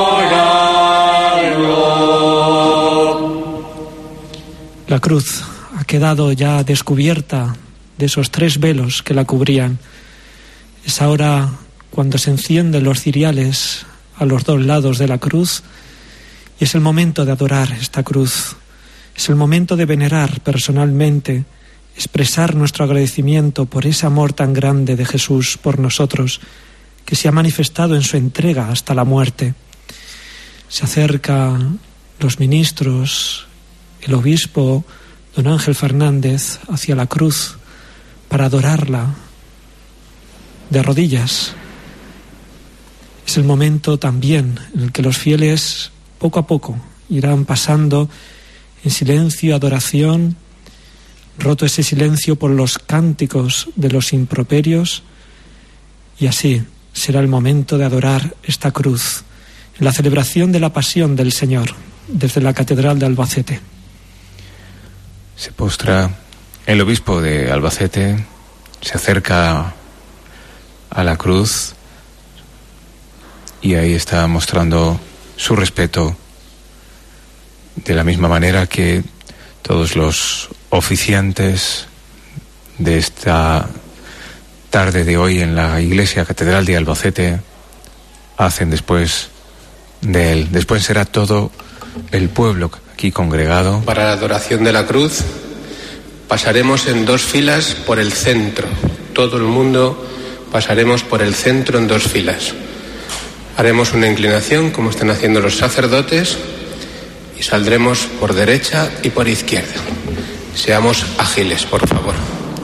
adorarlo. La cruz ha quedado ya descubierta de esos tres velos que la cubrían. Es ahora cuando se encienden los ciriales a los dos lados de la cruz, y es el momento de adorar esta cruz. Es el momento de venerar personalmente, expresar nuestro agradecimiento por ese amor tan grande de Jesús por nosotros, que se ha manifestado en su entrega hasta la muerte. Se acercan los ministros, el obispo don Ángel Fernández, hacia la cruz para adorarla de rodillas. Es el momento también en el que los fieles poco a poco irán pasando en silencio, adoración, roto ese silencio por los cánticos de los improperios, y así será el momento de adorar esta cruz en la celebración de la pasión del Señor desde la Catedral de Albacete. Se postra el obispo de Albacete, se acerca a la cruz y ahí está mostrando su respeto, de la misma manera que todos los oficiantes de esta tarde de hoy en la Iglesia Catedral de Albacete hacen después de él. Después será todo el pueblo aquí congregado. Para la adoración de la cruz pasaremos en dos filas por el centro. Todo el mundo pasaremos por el centro en dos filas. Haremos una inclinación, como están haciendo los sacerdotes, y saldremos por derecha y por izquierda. Seamos ágiles, por favor.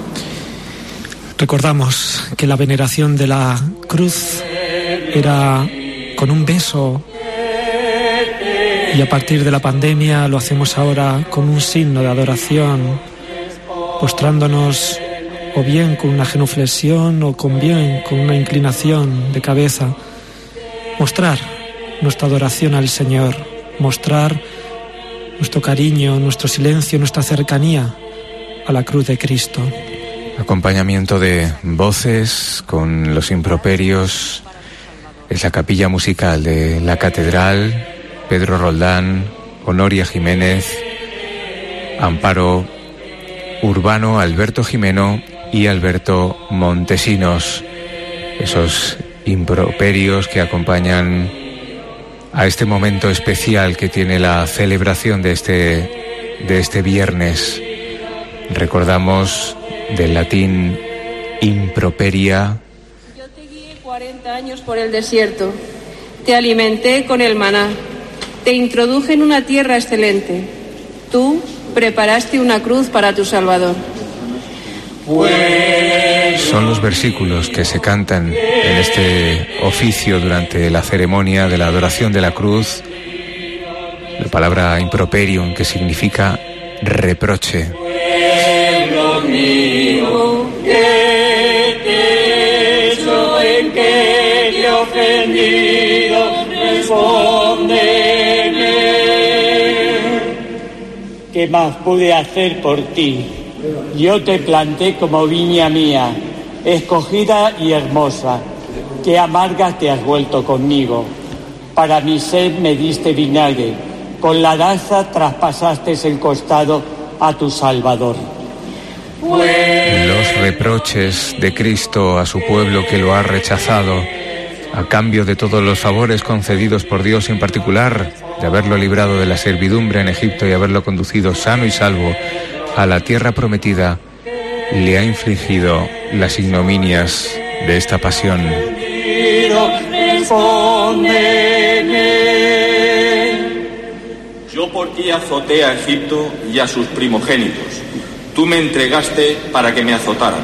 Recordamos que la veneración de la cruz era con un beso, y a partir de la pandemia lo hacemos ahora con un signo de adoración, postrándonos o bien con una genuflexión o con bien con una inclinación de cabeza. Mostrar nuestra adoración al Señor, mostrar nuestro cariño, nuestro silencio, nuestra cercanía a la cruz de Cristo. Acompañamiento de voces con los improperios. Es la capilla musical de la Catedral. Pedro Roldán, Honoria Jiménez, Amparo Urbano, Alberto Jimeno y Alberto Montesinos. Esos improperios que acompañan a este momento especial que tiene la celebración de este, de este viernes. Recordamos del latín improperia. Yo te guié cuarenta años por el desierto, te alimenté con el maná, te introduje en una tierra excelente. Tú preparaste una cruz para tu Salvador. Son los versículos que se cantan en este oficio durante la ceremonia de la adoración de la cruz. La palabra improperium, que significa reproche. Pueblo mío, ¿qué te he hecho? ¿En qué te he ofendido? Respóndeme. ¿Qué más pude hacer por ti? Yo te planté como viña mía, escogida y hermosa. Qué amarga te has vuelto conmigo. Para mi sed me diste vinagre. Con la lanza traspasaste el costado a tu Salvador. Los reproches de Cristo a su pueblo que lo ha rechazado, a cambio de todos los favores concedidos por Dios, en particular de haberlo librado de la servidumbre en Egipto y haberlo conducido sano y salvo a la tierra prometida, le ha infligido las ignominias de esta pasión. Yo por ti azoté a Egipto y a sus primogénitos. Tú me entregaste para que me azotaran.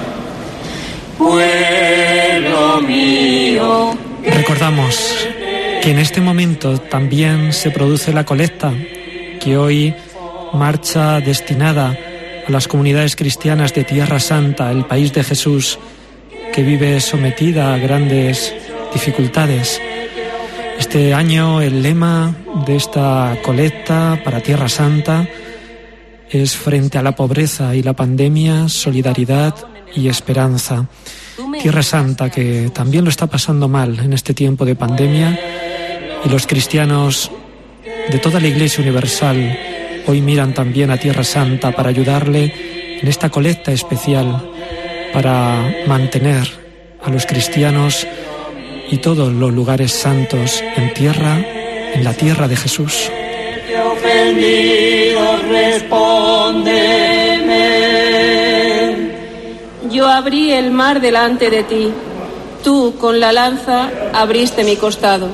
Pueblo mío. Recordamos que en este momento también se produce la colecta, que hoy marcha destinada a las comunidades cristianas de Tierra Santa, el país de Jesús, que vive sometida a grandes dificultades. Este año el lema de esta colecta para Tierra Santa es: frente a la pobreza y la pandemia, solidaridad y esperanza. Tierra Santa, que también lo está pasando mal en este tiempo de pandemia, y los cristianos de toda la Iglesia Universal hoy miran también a Tierra Santa para ayudarle en esta colecta especial para mantener a los cristianos y todos los lugares santos en tierra, en la tierra de Jesús. Ofendido, respóndeme. Yo abrí el mar delante de ti, tú con la lanza abriste mi costado.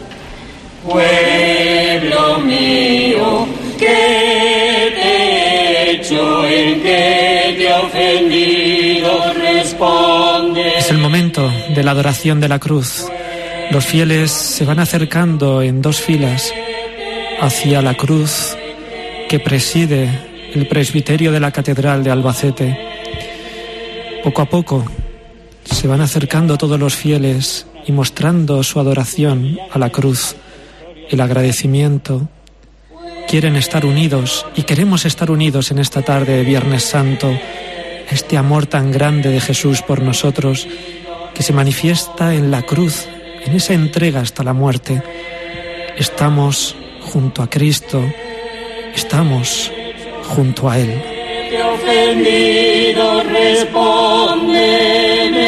Pueblo mío, ¿qué te he hecho? ¿En qué te he ofendido? Responde. Es el momento de la adoración de la cruz. Los fieles se van acercando en dos filas hacia la cruz que preside el presbiterio de la Catedral de Albacete. Poco a poco se van acercando todos los fieles y mostrando su adoración a la cruz, el agradecimiento. Quieren estar unidos y queremos estar unidos en esta tarde de Viernes Santo, este amor tan grande de Jesús por nosotros que se manifiesta en la cruz, en esa entrega hasta la muerte. Estamos junto a Cristo, estamos junto a Él. Te he ofendido, respóndeme.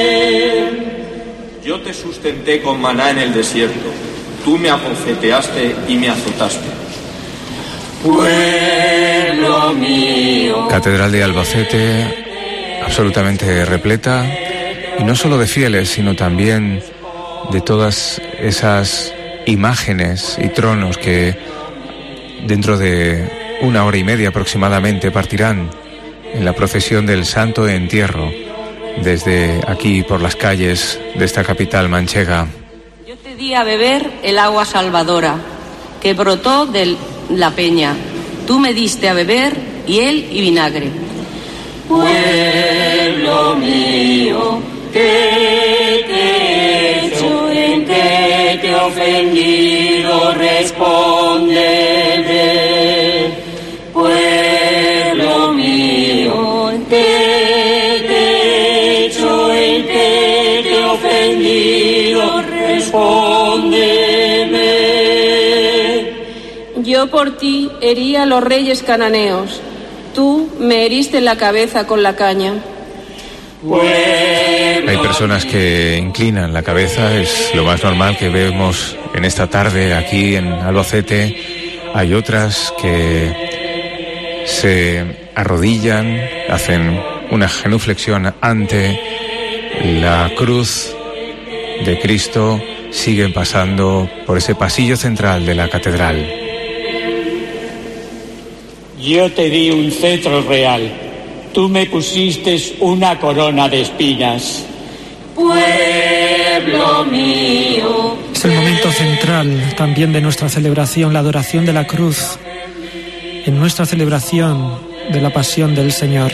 Yo te sustenté con maná en el desierto. Tú me abofeteaste y me azotaste. Pueblo mío. Catedral de Albacete absolutamente repleta, y no solo de fieles, sino también de todas esas imágenes y tronos que dentro de una hora y media aproximadamente partirán en la procesión del Santo Entierro desde aquí por las calles de esta capital manchega. Yo te di a beber el agua salvadora que brotó de la peña. Tú me diste a beber hiel y vinagre. Pueblo mío, ¿qué te he hecho? ¿En qué te he ofendido? Respóndeme. Pueblo mío, ¿qué te he hecho? ¿En qué te he ofendido? Respóndeme. Yo por ti herí a los reyes cananeos. Tú me heriste en la cabeza con la caña. Hay personas que inclinan la cabeza, es lo más normal que vemos en esta tarde aquí en Albacete. Hay otras que se arrodillan, hacen una genuflexión ante la cruz de Cristo, siguen pasando por ese pasillo central de la catedral. Yo te di un cetro real, tú me pusiste una corona de espinas. Pueblo mío. Es el momento central también de nuestra celebración, la adoración de la cruz, en nuestra celebración de la pasión del Señor.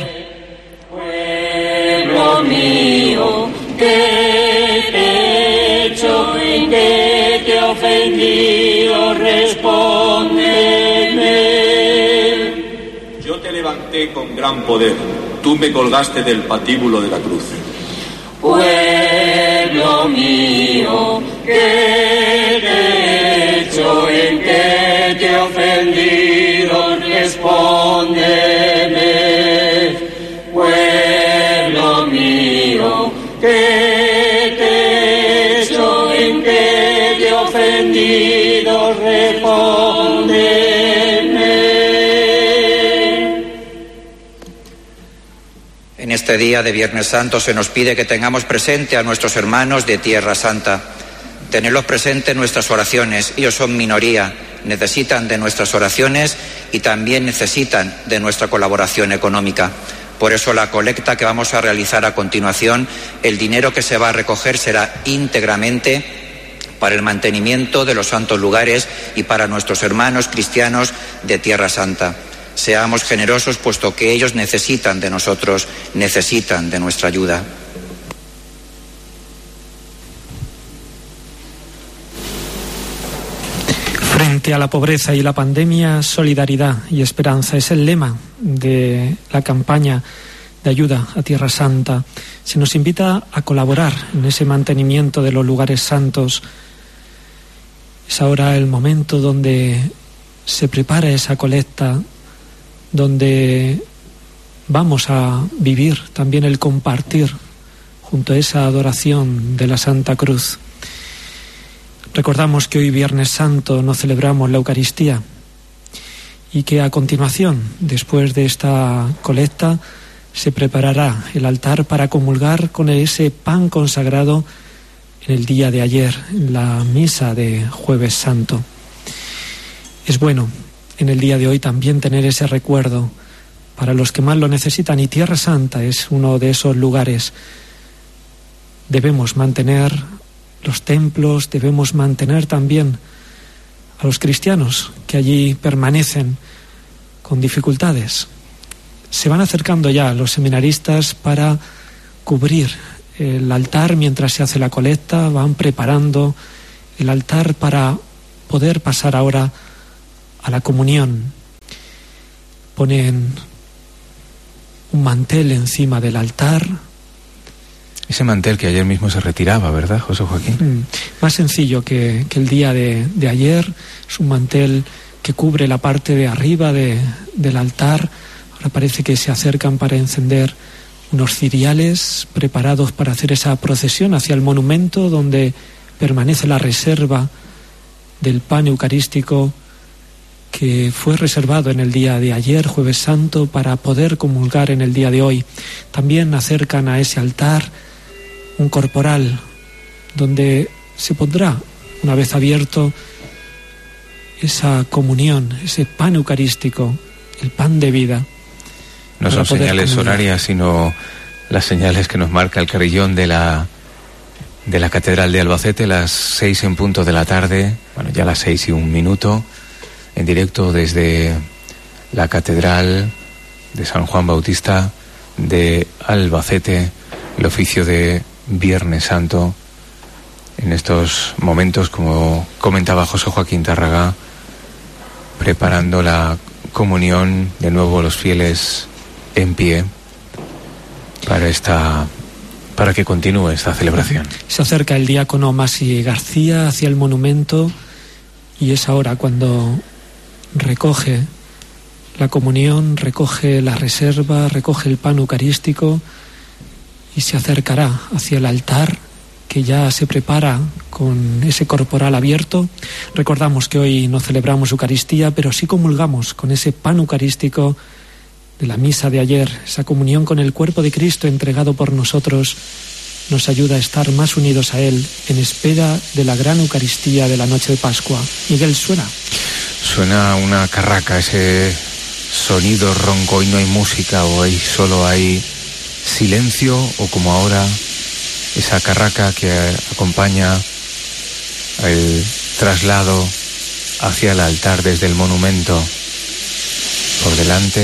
Pueblo mío, ¿qué te he hecho? ¿En qué te he ofendido? Respóndeme. Yo te levanté levanté con gran poder. Tú me colgaste del patíbulo de la cruz. Pueblo mío, ¿qué te he hecho? ¿En qué te he ofendido? Respóndeme. Pueblo mío, ¿qué te he hecho? ¿En qué te he ofendido? Respóndeme. En este día de Viernes Santo se nos pide que tengamos presente a nuestros hermanos de Tierra Santa. Tenerlos presente en nuestras oraciones. Ellos son minoría, necesitan de nuestras oraciones y también necesitan de nuestra colaboración económica. Por eso la colecta que vamos a realizar a continuación, el dinero que se va a recoger será íntegramente para el mantenimiento de los santos lugares y para nuestros hermanos cristianos de Tierra Santa. Seamos generosos, puesto que ellos necesitan de nosotros, necesitan de nuestra ayuda. Frente a la pobreza y la pandemia, solidaridad y esperanza es el lema de la campaña de ayuda a Tierra Santa. Se nos invita a colaborar en ese mantenimiento de los lugares santos. Es ahora el momento donde se prepara esa colecta, donde vamos a vivir también el compartir junto a esa adoración de la Santa Cruz. Recordamos que hoy Viernes Santo no celebramos la Eucaristía y que a continuación, después de esta colecta, se preparará el altar para comulgar con ese pan consagrado en el día de ayer, en la misa de Jueves Santo. Es bueno en el día de hoy también tener ese recuerdo para los que más lo necesitan, y Tierra Santa es uno de esos lugares. Debemos mantener los templos, debemos mantener también a los cristianos que allí permanecen con dificultades. Se van acercando ya los seminaristas para cubrir el altar mientras se hace la colecta, van preparando el altar para poder pasar ahora a la comunión. Ponen un mantel encima del altar. Ese mantel que ayer mismo se retiraba, ¿verdad, José Joaquín? Mm, más sencillo que, que el día de, de ayer. Es un mantel que cubre la parte de arriba de, del altar. Ahora parece que se acercan para encender unos ciriales preparados para hacer esa procesión hacia el monumento donde permanece la reserva del pan eucarístico que fue reservado en el día de ayer, Jueves Santo, para poder comulgar en el día de hoy. También acercan a ese altar un corporal donde se pondrá, una vez abierto, esa comunión, ese pan eucarístico, el pan de vida. No son señales horarias, sino las señales que nos marca el carillón de la de la Catedral de Albacete, las seis en punto de la tarde, bueno, ya las seis y un minuto, en directo desde la Catedral de San Juan Bautista de Albacete, el oficio de Viernes Santo. En estos momentos, como comentaba José Joaquín Tárraga, preparando la comunión, de nuevo los fieles en pie para esta para que continúe esta celebración. Se acerca el diácono Masi García hacia el monumento y es ahora cuando recoge la comunión, recoge la reserva, recoge el pan eucarístico y se acercará hacia el altar que ya se prepara con ese corporal abierto. Recordamos que hoy no celebramos Eucaristía, pero sí comulgamos con ese pan eucarístico de la misa de ayer. Esa comunión con el cuerpo de Cristo entregado por nosotros nos ayuda a estar más unidos a Él en espera de la gran Eucaristía de la noche de Pascua. Miguel, suena. Suena una carraca, ese sonido ronco. Hoy no hay música, hoy solo hay silencio, o como ahora, esa carraca que acompaña el traslado hacia el altar desde el monumento. Por delante,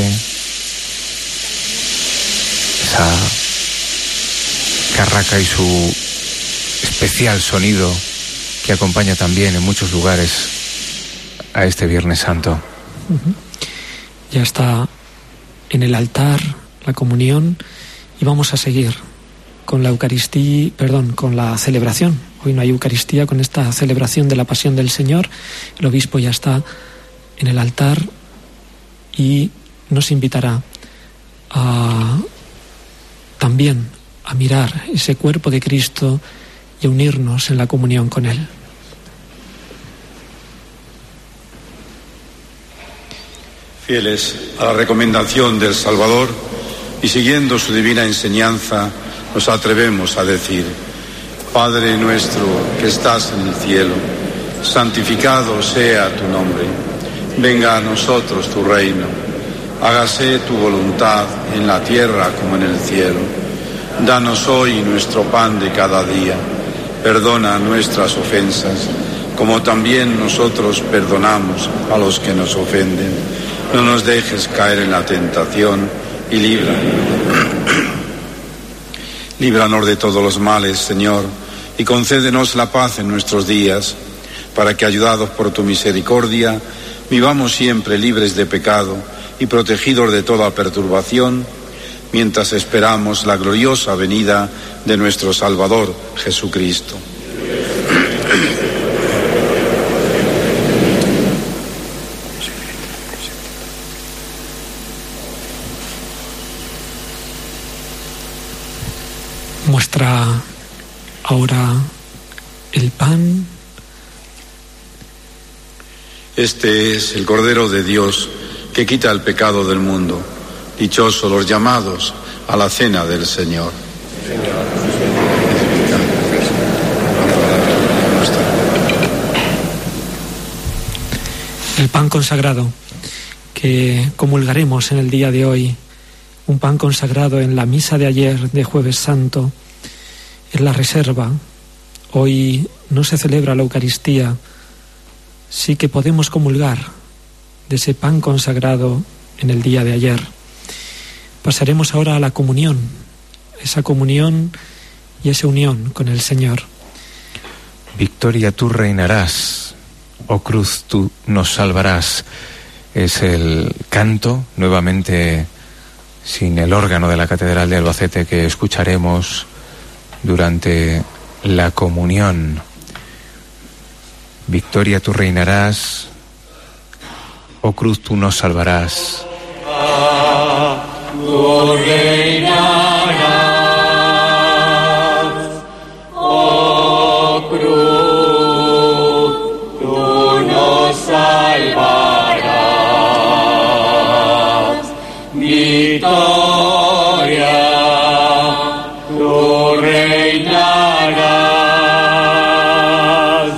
esa carraca y su especial sonido que acompaña también en muchos lugares a este Viernes Santo. Uh-huh. Ya está en el altar la comunión y vamos a seguir con la Eucaristía, perdón, con la celebración. Hoy no hay Eucaristía, con esta celebración de la Pasión del Señor. El obispo ya está en el altar y nos invitará a, también a mirar ese cuerpo de Cristo y a unirnos en la comunión con Él. Fieles a la recomendación del Salvador y siguiendo su divina enseñanza, nos atrevemos a decir: Padre nuestro que estás en el cielo, santificado sea tu nombre. Venga a nosotros tu reino. Hágase tu voluntad en la tierra como en el cielo. Danos hoy nuestro pan de cada día. Perdona nuestras ofensas, como también nosotros perdonamos a los que nos ofenden. No nos dejes caer en la tentación y líbranos. Líbranos de todos los males, Señor, y concédenos la paz en nuestros días, para que, ayudados por tu misericordia, vivamos siempre libres de pecado y protegidos de toda perturbación, mientras esperamos la gloriosa venida de nuestro Salvador Jesucristo. Muestra ahora el pan. Este es el Cordero de Dios que quita el pecado del mundo. Dichosos los llamados a la cena del Señor. El pan consagrado que comulgaremos en el día de hoy, un pan consagrado en la misa de ayer de Jueves Santo, es la reserva. Hoy no se celebra la Eucaristía, sí que podemos comulgar de ese pan consagrado en el día de ayer. Pasaremos ahora a la comunión, esa comunión y esa unión con el Señor. Victoria, tú reinarás, oh cruz, tú nos salvarás. Es el canto, nuevamente sin el órgano de la Catedral de Albacete, que escucharemos durante la comunión. Victoria, tú reinarás, oh cruz, tú nos salvarás. Tú reinarás, oh cruz, tú nos salvarás. Victoria, tú reinarás,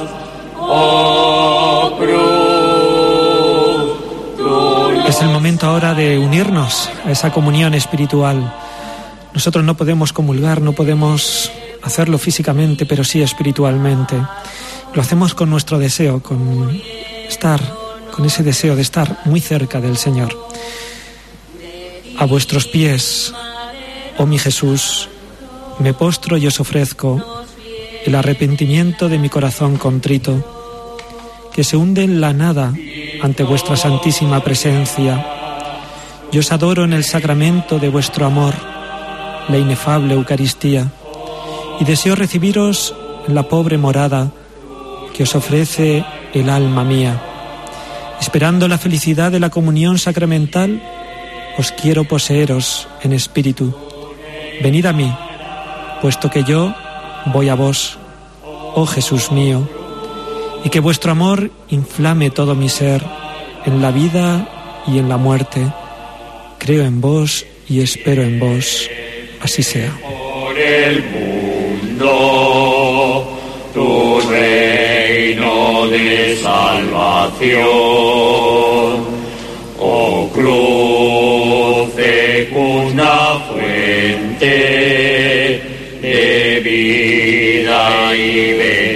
oh cruz, tú nos... Es el momento ahora de unirnos a esa comunión espiritual. Nosotros no podemos comulgar, no podemos hacerlo físicamente, pero sí espiritualmente. Lo hacemos con nuestro deseo, con estar, con ese deseo de estar muy cerca del Señor. A vuestros pies, oh mi Jesús, me postro y os ofrezco el arrepentimiento de mi corazón contrito, que se hunde en la nada ante vuestra santísima presencia. Yo os adoro en el sacramento de vuestro amor, la inefable Eucaristía, y deseo recibiros en la pobre morada que os ofrece el alma mía. Esperando la felicidad de la comunión sacramental, os quiero poseeros en espíritu. Venid a mí, puesto que yo voy a vos, oh Jesús mío, y que vuestro amor inflame todo mi ser, en la vida y en la muerte. Creo en vos y espero en vos. Así sea. Por el mundo, tu reino de salvación, oh cruz, fecunda fuente de vida y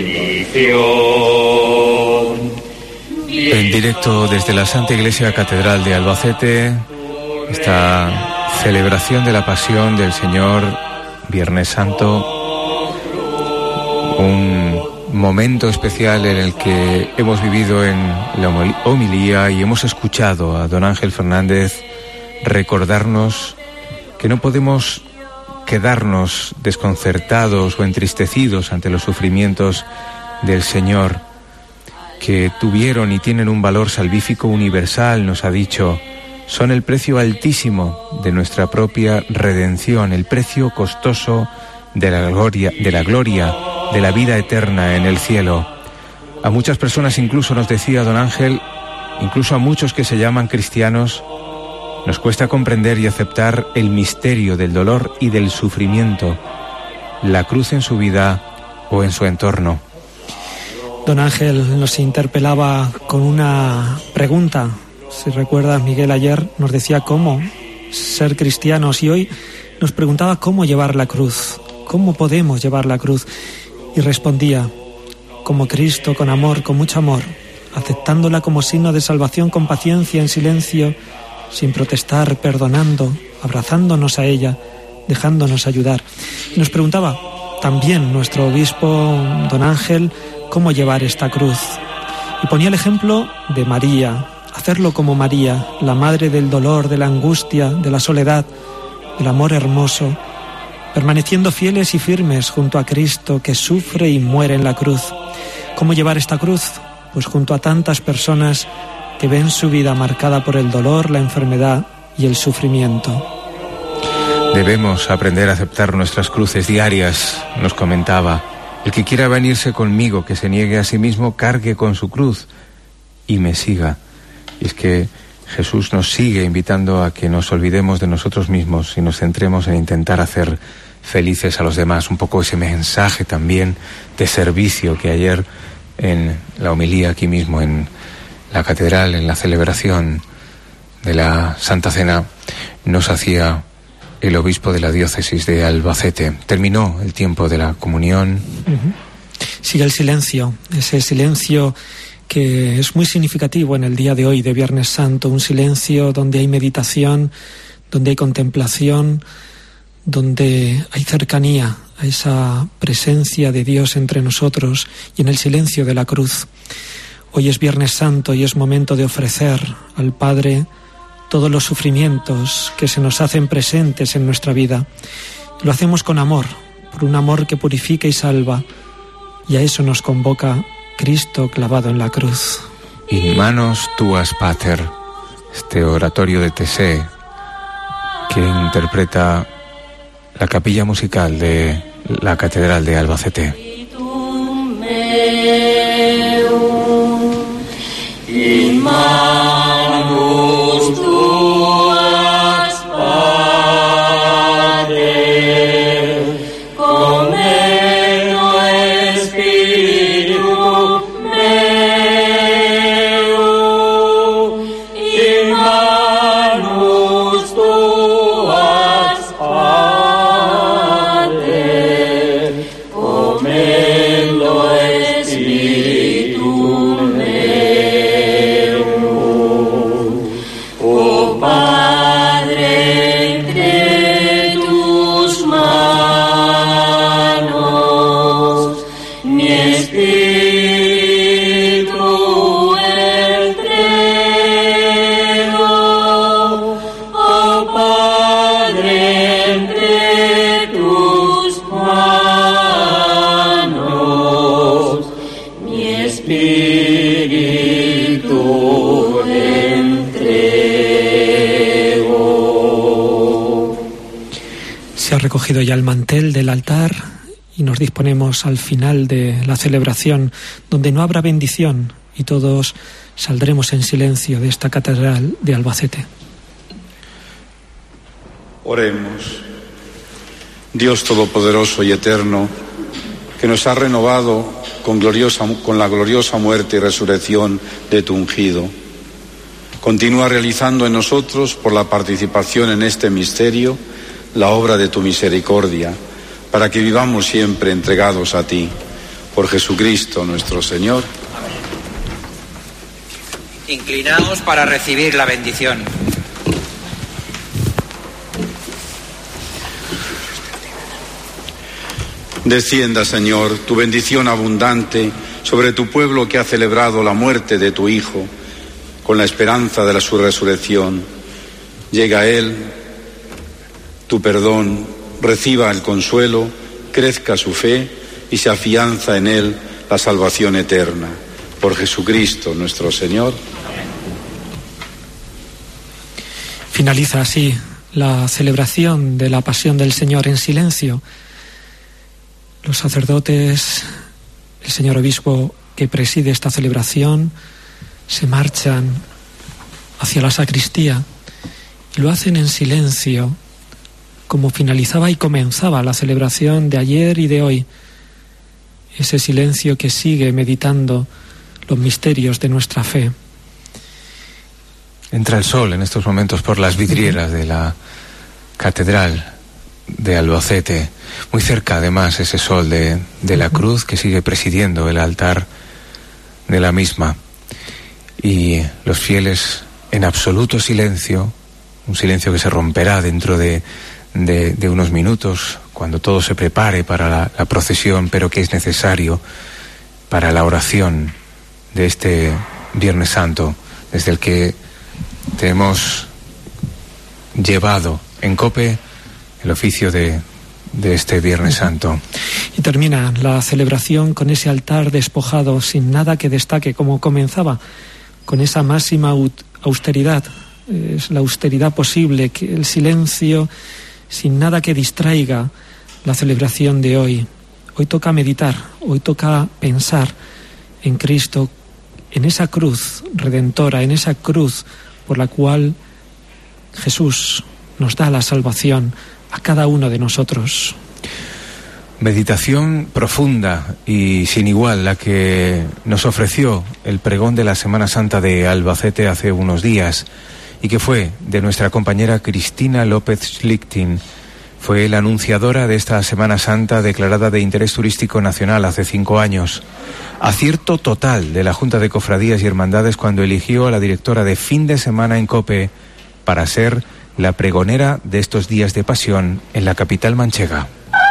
bendición. En directo desde la Santa Iglesia Catedral de Albacete, esta celebración de la Pasión del Señor, Viernes Santo, un momento especial en el que hemos vivido en la homilía y hemos escuchado a don Ángel Fernández recordarnos que no podemos quedarnos desconcertados o entristecidos ante los sufrimientos del Señor, que tuvieron y tienen un valor salvífico universal, nos ha dicho. Son el precio altísimo de nuestra propia redención, el precio costoso de la gloria, de la gloria, de la vida eterna en el cielo. A muchas personas, incluso nos decía don Ángel, incluso a muchos que se llaman cristianos, nos cuesta comprender y aceptar el misterio del dolor y del sufrimiento, la cruz en su vida o en su entorno. Don Ángel nos interpelaba con una pregunta. Si recuerdas, Miguel ayer nos decía cómo ser cristianos y hoy nos preguntaba cómo llevar la cruz, cómo podemos llevar la cruz. Y respondía, como Cristo, con amor, con mucho amor, aceptándola como signo de salvación con paciencia, en silencio, sin protestar, perdonando, abrazándonos a ella, dejándonos ayudar. Y nos preguntaba también nuestro obispo, don Ángel, cómo llevar esta cruz. Y ponía el ejemplo de María, hacerlo como María, la madre del dolor, de la angustia, de la soledad, del amor hermoso, permaneciendo fieles y firmes junto a Cristo que sufre y muere en la cruz. ¿Cómo llevar esta cruz? Pues junto a tantas personas que ven su vida marcada por el dolor, la enfermedad y el sufrimiento. Debemos aprender a aceptar nuestras cruces diarias, nos comentaba. El que quiera venirse conmigo, que se niegue a sí mismo, cargue con su cruz y me siga. Y es que Jesús nos sigue invitando a que nos olvidemos de nosotros mismos y nos centremos en intentar hacer felices a los demás. Un poco ese mensaje también de servicio que ayer en la homilía aquí mismo en la catedral, en la celebración de la Santa Cena, nos hacía el obispo de la diócesis de Albacete. Terminó el tiempo de la comunión. Uh-huh. Sigue el silencio, ese silencio que es muy significativo en el día de hoy de Viernes Santo, un silencio donde hay meditación, donde hay contemplación, donde hay cercanía a esa presencia de Dios entre nosotros y en el silencio de la cruz. Hoy es Viernes Santo y es momento de ofrecer al Padre todos los sufrimientos que se nos hacen presentes en nuestra vida. Lo hacemos con amor, por un amor que purifica y salva, y a eso nos convoca Cristo clavado en la cruz. In manos tuas, Pater, este oratorio de Tessé que interpreta la capilla musical de la Catedral de Albacete. In manus tuas, Pater, comeno Espíritu meu, in manus tuas, Pater, comeno Espíritu Recogido ya el mantel del altar y nos disponemos al final de la celebración, donde no habrá bendición y todos saldremos en silencio de esta catedral de Albacete. Oremos. Dios Todopoderoso y Eterno, que nos ha renovado con, gloriosa, con la gloriosa muerte y resurrección de tu ungido, continúa realizando en nosotros, por la participación en este misterio, la obra de tu misericordia, para que vivamos siempre entregados a ti. Por Jesucristo nuestro Señor. Amén. Inclinaos para recibir la bendición. Descienda, Señor, tu bendición abundante sobre tu pueblo que ha celebrado la muerte de tu Hijo, con la esperanza de la su resurrección. Llega a él tu perdón, reciba el consuelo, crezca su fe y se afianza en él la salvación eterna. Por Jesucristo nuestro Señor. Finaliza así la celebración de la Pasión del Señor en silencio. Los sacerdotes, el señor obispo que preside esta celebración, se marchan hacia la sacristía y lo hacen en silencio, como finalizaba y comenzaba la celebración de ayer y de hoy. Ese silencio que sigue meditando los misterios de nuestra fe. Entra el sol en estos momentos por las vidrieras de la catedral de Albacete, muy cerca además ese sol de, de la cruz que sigue presidiendo el altar de la misma, y los fieles en absoluto silencio, un silencio que se romperá dentro de, de, de unos minutos cuando todo se prepare para la, la procesión, pero que es necesario para la oración de este Viernes Santo, desde el que te hemos llevado en COPE el oficio de, de este Viernes Santo. Y termina la celebración con ese altar despojado, sin nada que destaque, como comenzaba, con esa máxima austeridad, es la austeridad posible, que el silencio, sin nada que distraiga la celebración de hoy. Hoy toca meditar, hoy toca pensar en Cristo, en esa cruz redentora, en esa cruz por la cual Jesús nos da la salvación a cada uno de nosotros. Meditación profunda y sin igual la que nos ofreció el pregón de la Semana Santa de Albacete hace unos días, y que fue de nuestra compañera Cristina López Schlichting. Fue la anunciadora de esta Semana Santa declarada de interés turístico nacional hace cinco años. Acierto total de la Junta de Cofradías y Hermandades cuando eligió a la directora de fin de semana en COPE para ser la pregonera de estos días de pasión en la capital manchega.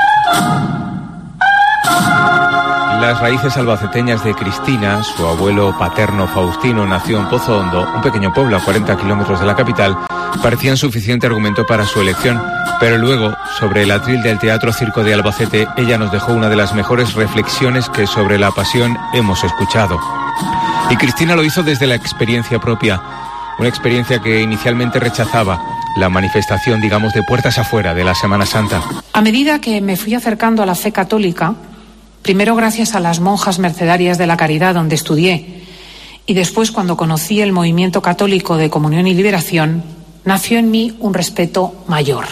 Las raíces albaceteñas de Cristina, su abuelo paterno Faustino nació en Pozo Hondo, un pequeño pueblo a cuarenta kilómetros de la capital, parecían suficiente argumento para su elección. Pero luego, sobre el atril del Teatro Circo de Albacete, ella nos dejó una de las mejores reflexiones que sobre la pasión hemos escuchado. Y Cristina lo hizo desde la experiencia propia, una experiencia que inicialmente rechazaba, la manifestación, digamos, de puertas afuera de la Semana Santa. A medida que me fui acercando a la fe católica, primero gracias a las monjas mercedarias de la Caridad donde estudié, y después cuando conocí el movimiento católico de Comunión y Liberación, nació en mí un respeto mayor.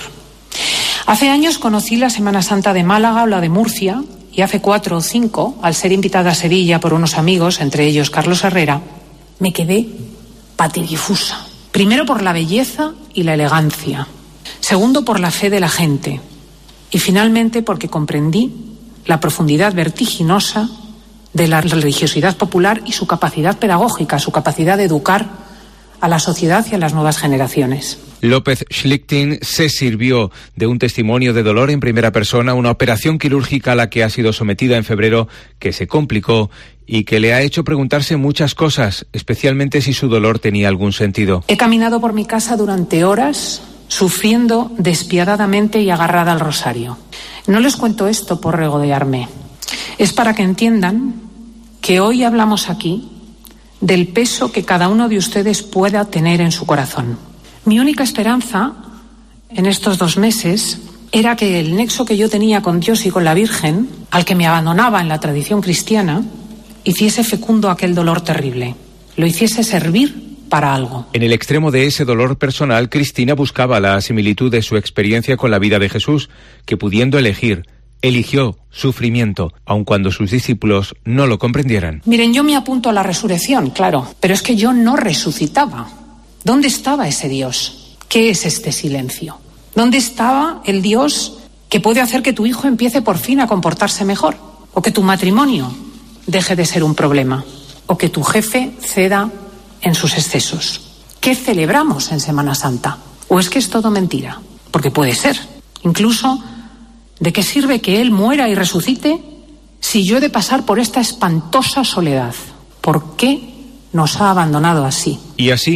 Hace años conocí la Semana Santa de Málaga o la de Murcia, y hace cuatro o cinco, al ser invitada a Sevilla por unos amigos, entre ellos Carlos Herrera, me quedé patidifusa. Primero por la belleza y la elegancia, segundo por la fe de la gente, y finalmente porque comprendí la profundidad vertiginosa de la religiosidad popular y su capacidad pedagógica, su capacidad de educar a la sociedad y a las nuevas generaciones. López Schlichting se sirvió de un testimonio de dolor en primera persona, una operación quirúrgica a la que ha sido sometida en febrero, que se complicó y que le ha hecho preguntarse muchas cosas, especialmente si su dolor tenía algún sentido. He caminado por mi casa durante horas, sufriendo despiadadamente y agarrada al rosario. No les cuento esto por regodearme, es para que entiendan que hoy hablamos aquí del peso que cada uno de ustedes pueda tener en su corazón. Mi única esperanza en estos dos meses era que el nexo que yo tenía con Dios y con la Virgen, al que me abandonaba en la tradición cristiana, hiciese fecundo aquel dolor terrible, lo hiciese servir para algo. En el extremo de ese dolor personal, Cristina buscaba la similitud de su experiencia con la vida de Jesús, que pudiendo elegir, eligió sufrimiento, aun cuando sus discípulos no lo comprendieran. Miren, yo me apunto a la resurrección, claro, pero es que yo no resucitaba. ¿Dónde estaba ese Dios? ¿Qué es este silencio? ¿Dónde estaba el Dios que puede hacer que tu hijo empiece por fin a comportarse mejor? ¿O que tu matrimonio deje de ser un problema? ¿O que tu jefe ceda en sus excesos? ¿Qué celebramos en Semana Santa? ¿O es que es todo mentira? Porque puede ser. Incluso, ¿de qué sirve que Él muera y resucite si yo he de pasar por esta espantosa soledad? ¿Por qué nos ha abandonado así? Y así,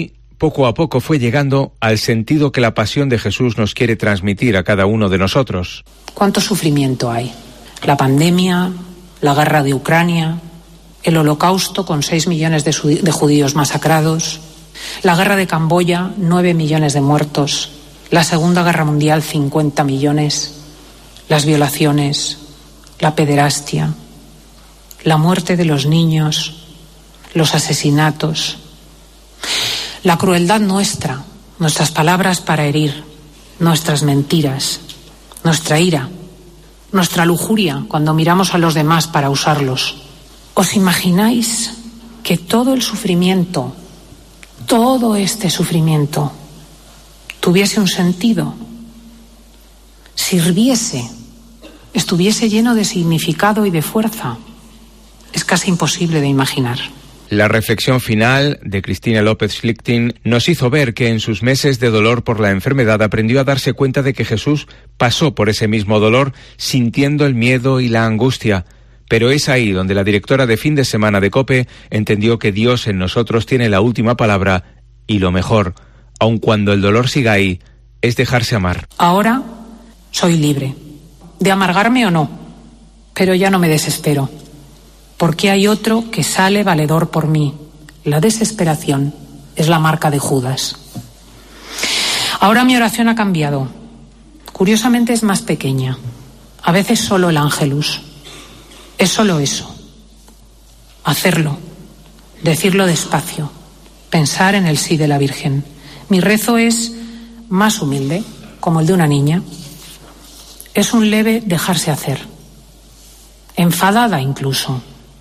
poco a poco fue llegando al sentido que la pasión de Jesús nos quiere transmitir a cada uno de nosotros. ¿Cuánto sufrimiento hay? La pandemia, la guerra de Ucrania, el holocausto con seis millones de, de judíos masacrados, la guerra de Camboya, nueve millones de muertos, la Segunda Guerra Mundial, cincuenta millones, las violaciones, la pederastia, la muerte de los niños, los asesinatos, la crueldad nuestra, nuestras palabras para herir, nuestras mentiras, nuestra ira, nuestra lujuria cuando miramos a los demás para usarlos. ¿Os imagináis que todo el sufrimiento, todo este sufrimiento, tuviese un sentido, sirviese, estuviese lleno de significado y de fuerza? Es casi imposible de imaginar. La reflexión final de Cristina López Schlichting nos hizo ver que en sus meses de dolor por la enfermedad aprendió a darse cuenta de que Jesús pasó por ese mismo dolor sintiendo el miedo y la angustia. Pero es ahí donde la directora de fin de semana de COPE entendió que Dios en nosotros tiene la última palabra y lo mejor, aun cuando el dolor siga ahí, es dejarse amar. Ahora soy libre, de amargarme o no, pero ya no me desespero, porque hay otro que sale valedor por mí. La desesperación es la marca de Judas. Ahora mi oración ha cambiado. Curiosamente es más pequeña. A veces solo el ángelus. Es solo eso. Hacerlo. Decirlo despacio. Pensar en el sí de la Virgen. Mi rezo es más humilde, como el de una niña. Es un leve dejarse hacer. Enfadada incluso.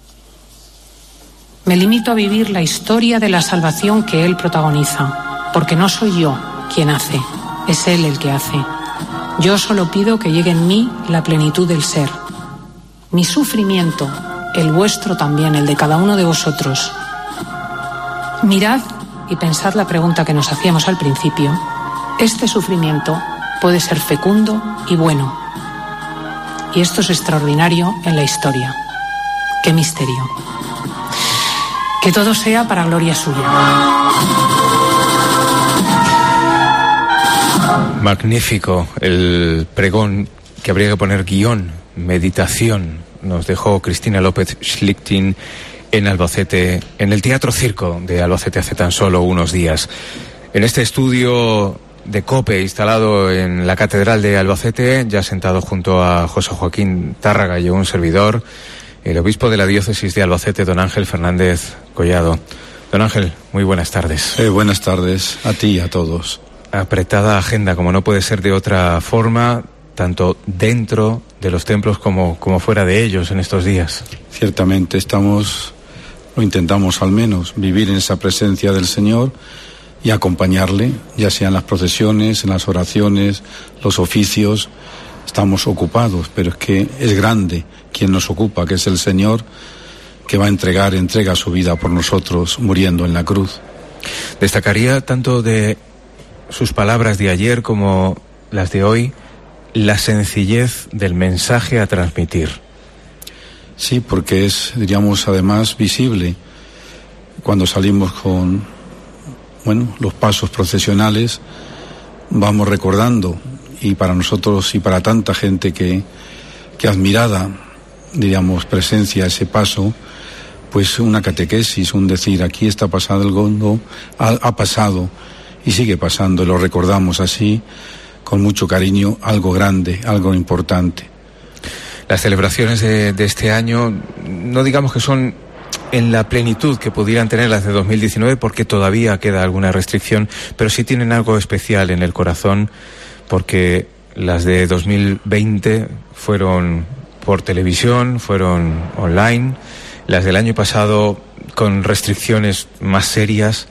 Me limito a vivir la historia de la salvación que Él protagoniza, porque no soy yo quien hace, es Él el que hace. Yo solo pido que llegue en mí la plenitud del ser. Mi sufrimiento, el vuestro también, el de cada uno de vosotros. Mirad y pensad la pregunta que nos hacíamos al principio. Este sufrimiento puede ser fecundo y bueno. Y esto es extraordinario en la historia. ¡Qué misterio! Que todo sea para gloria suya. Magnífico el pregón que habría que poner guión, meditación. Nos dejó Cristina López Schlichting en Albacete, en el Teatro Circo de Albacete hace tan solo unos días. En este estudio de COPE instalado en la Catedral de Albacete, ya sentado junto a José Joaquín Tárraga y un servidor, el obispo de la diócesis de Albacete, don Ángel Fernández Collado. Don Ángel, muy buenas tardes. Eh, buenas tardes a ti y a todos. Apretada agenda, como no puede ser de otra forma, tanto dentro de los templos como, como fuera de ellos en estos días. Ciertamente estamos, lo intentamos al menos, vivir en esa presencia del Señor y acompañarle, ya sea en las procesiones, en las oraciones, los oficios. Estamos ocupados, pero es que es grande quien nos ocupa, que es el Señor, que va a entregar, entrega su vida por nosotros, muriendo en la cruz. Destacaría tanto de sus palabras de ayer como las de hoy, la sencillez del mensaje a transmitir. Sí, porque es, diríamos, además visible cuando salimos con, bueno, los pasos procesionales, vamos recordando, y para nosotros y para tanta gente que, que admirada, diríamos, presencia ese paso, pues una catequesis, un decir, aquí está pasado el gondo, ha, ha pasado y sigue pasando, y lo recordamos así, con mucho cariño, algo grande, algo importante. Las celebraciones de, de este año, no digamos que son en la plenitud que pudieran tener las de dos mil diecinueve, porque todavía queda alguna restricción, pero sí tienen algo especial en el corazón, porque las de dos mil veinte fueron por televisión, fueron online, las del año pasado con restricciones más serias,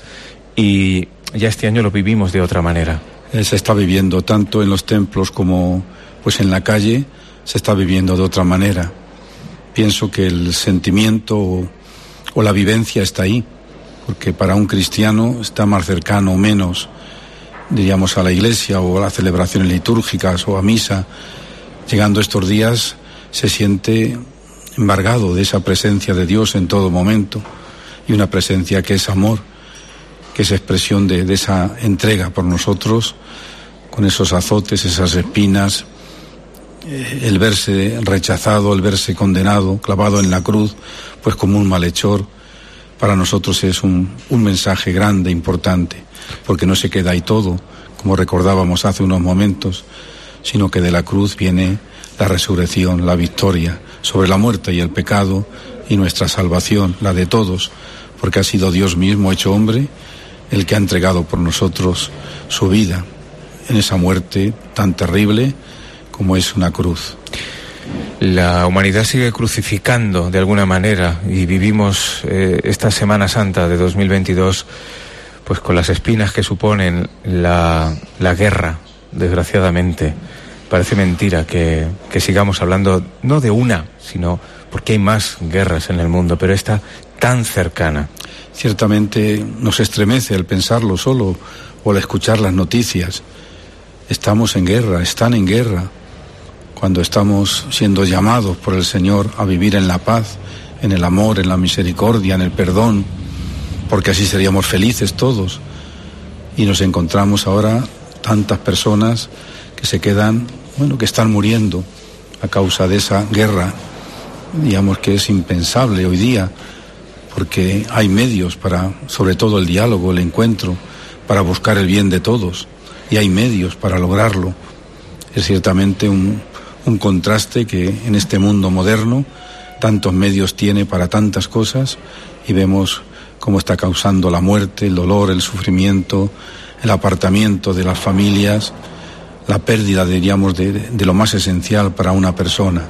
y ya este año lo vivimos de otra manera. Se está viviendo tanto en los templos como pues en la calle, se está viviendo de otra manera. Pienso que el sentimiento o, o la vivencia está ahí, porque para un cristiano está más cercano o menos, diríamos, a la iglesia o a las celebraciones litúrgicas o a misa. Llegando estos días se siente embargado de esa presencia de Dios en todo momento, y una presencia que es amor, que es expresión de, de esa entrega por nosotros, con esos azotes, esas espinas, eh, el verse rechazado, el verse condenado, clavado en la cruz, pues como un malhechor. Para nosotros es un, un mensaje grande, importante, porque no se queda ahí todo, como recordábamos hace unos momentos, sino que de la cruz viene la resurrección, la victoria sobre la muerte y el pecado, y nuestra salvación, la de todos, porque ha sido Dios mismo hecho hombre el que ha entregado por nosotros su vida en esa muerte tan terrible como es una cruz. La humanidad sigue crucificando de alguna manera y vivimos eh, esta Semana Santa de dos mil veintidós pues con las espinas que suponen la, la guerra, desgraciadamente. Parece mentira que, que sigamos hablando no de una, sino porque hay más guerras en el mundo, pero esta tan cercana. Ciertamente nos estremece el pensarlo solo o al escuchar las noticias. Estamos en guerra, están en guerra, cuando estamos siendo llamados por el Señor a vivir en la paz, en el amor, en la misericordia, en el perdón, porque así seríamos felices todos. Y nos encontramos ahora tantas personas que se quedan, bueno, que están muriendo a causa de esa guerra, digamos que es impensable hoy día, porque hay medios para, sobre todo el diálogo, el encuentro, para buscar el bien de todos, y hay medios para lograrlo. Es ciertamente un, un contraste que en este mundo moderno tantos medios tiene para tantas cosas, y vemos cómo está causando la muerte, el dolor, el sufrimiento, el apartamiento de las familias, la pérdida, diríamos, de, de lo más esencial para una persona.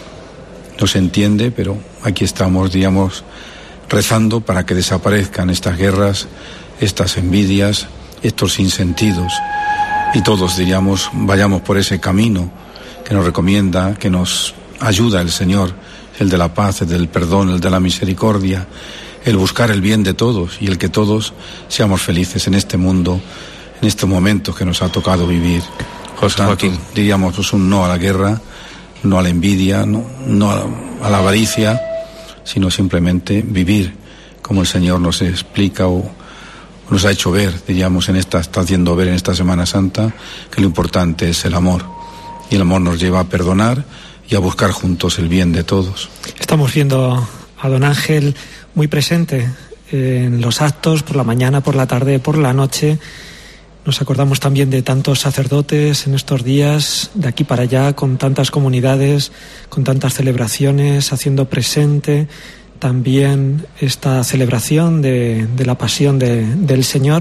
No se entiende, pero aquí estamos, diríamos, rezando para que desaparezcan estas guerras, estas envidias, estos sinsentidos, y todos, diríamos, vayamos por ese camino que nos recomienda, que nos ayuda el Señor, el de la paz, el del perdón, el de la misericordia, el buscar el bien de todos y el que todos seamos felices en este mundo, en estos momentos que nos ha tocado vivir. José Joaquín. Tanto, diríamos, pues un no a la guerra, no a la envidia, no, no a, la, a la avaricia, sino simplemente vivir como el Señor nos explica o nos ha hecho ver, diríamos, en esta, está haciendo ver en esta Semana Santa, que lo importante es el amor. Y el amor nos lleva a perdonar y a buscar juntos el bien de todos. Estamos viendo a don Ángel muy presente en los actos, por la mañana, por la tarde, por la noche. Nos acordamos también de tantos sacerdotes en estos días, de aquí para allá, con tantas comunidades, con tantas celebraciones, haciendo presente también esta celebración de, de la pasión de, del Señor.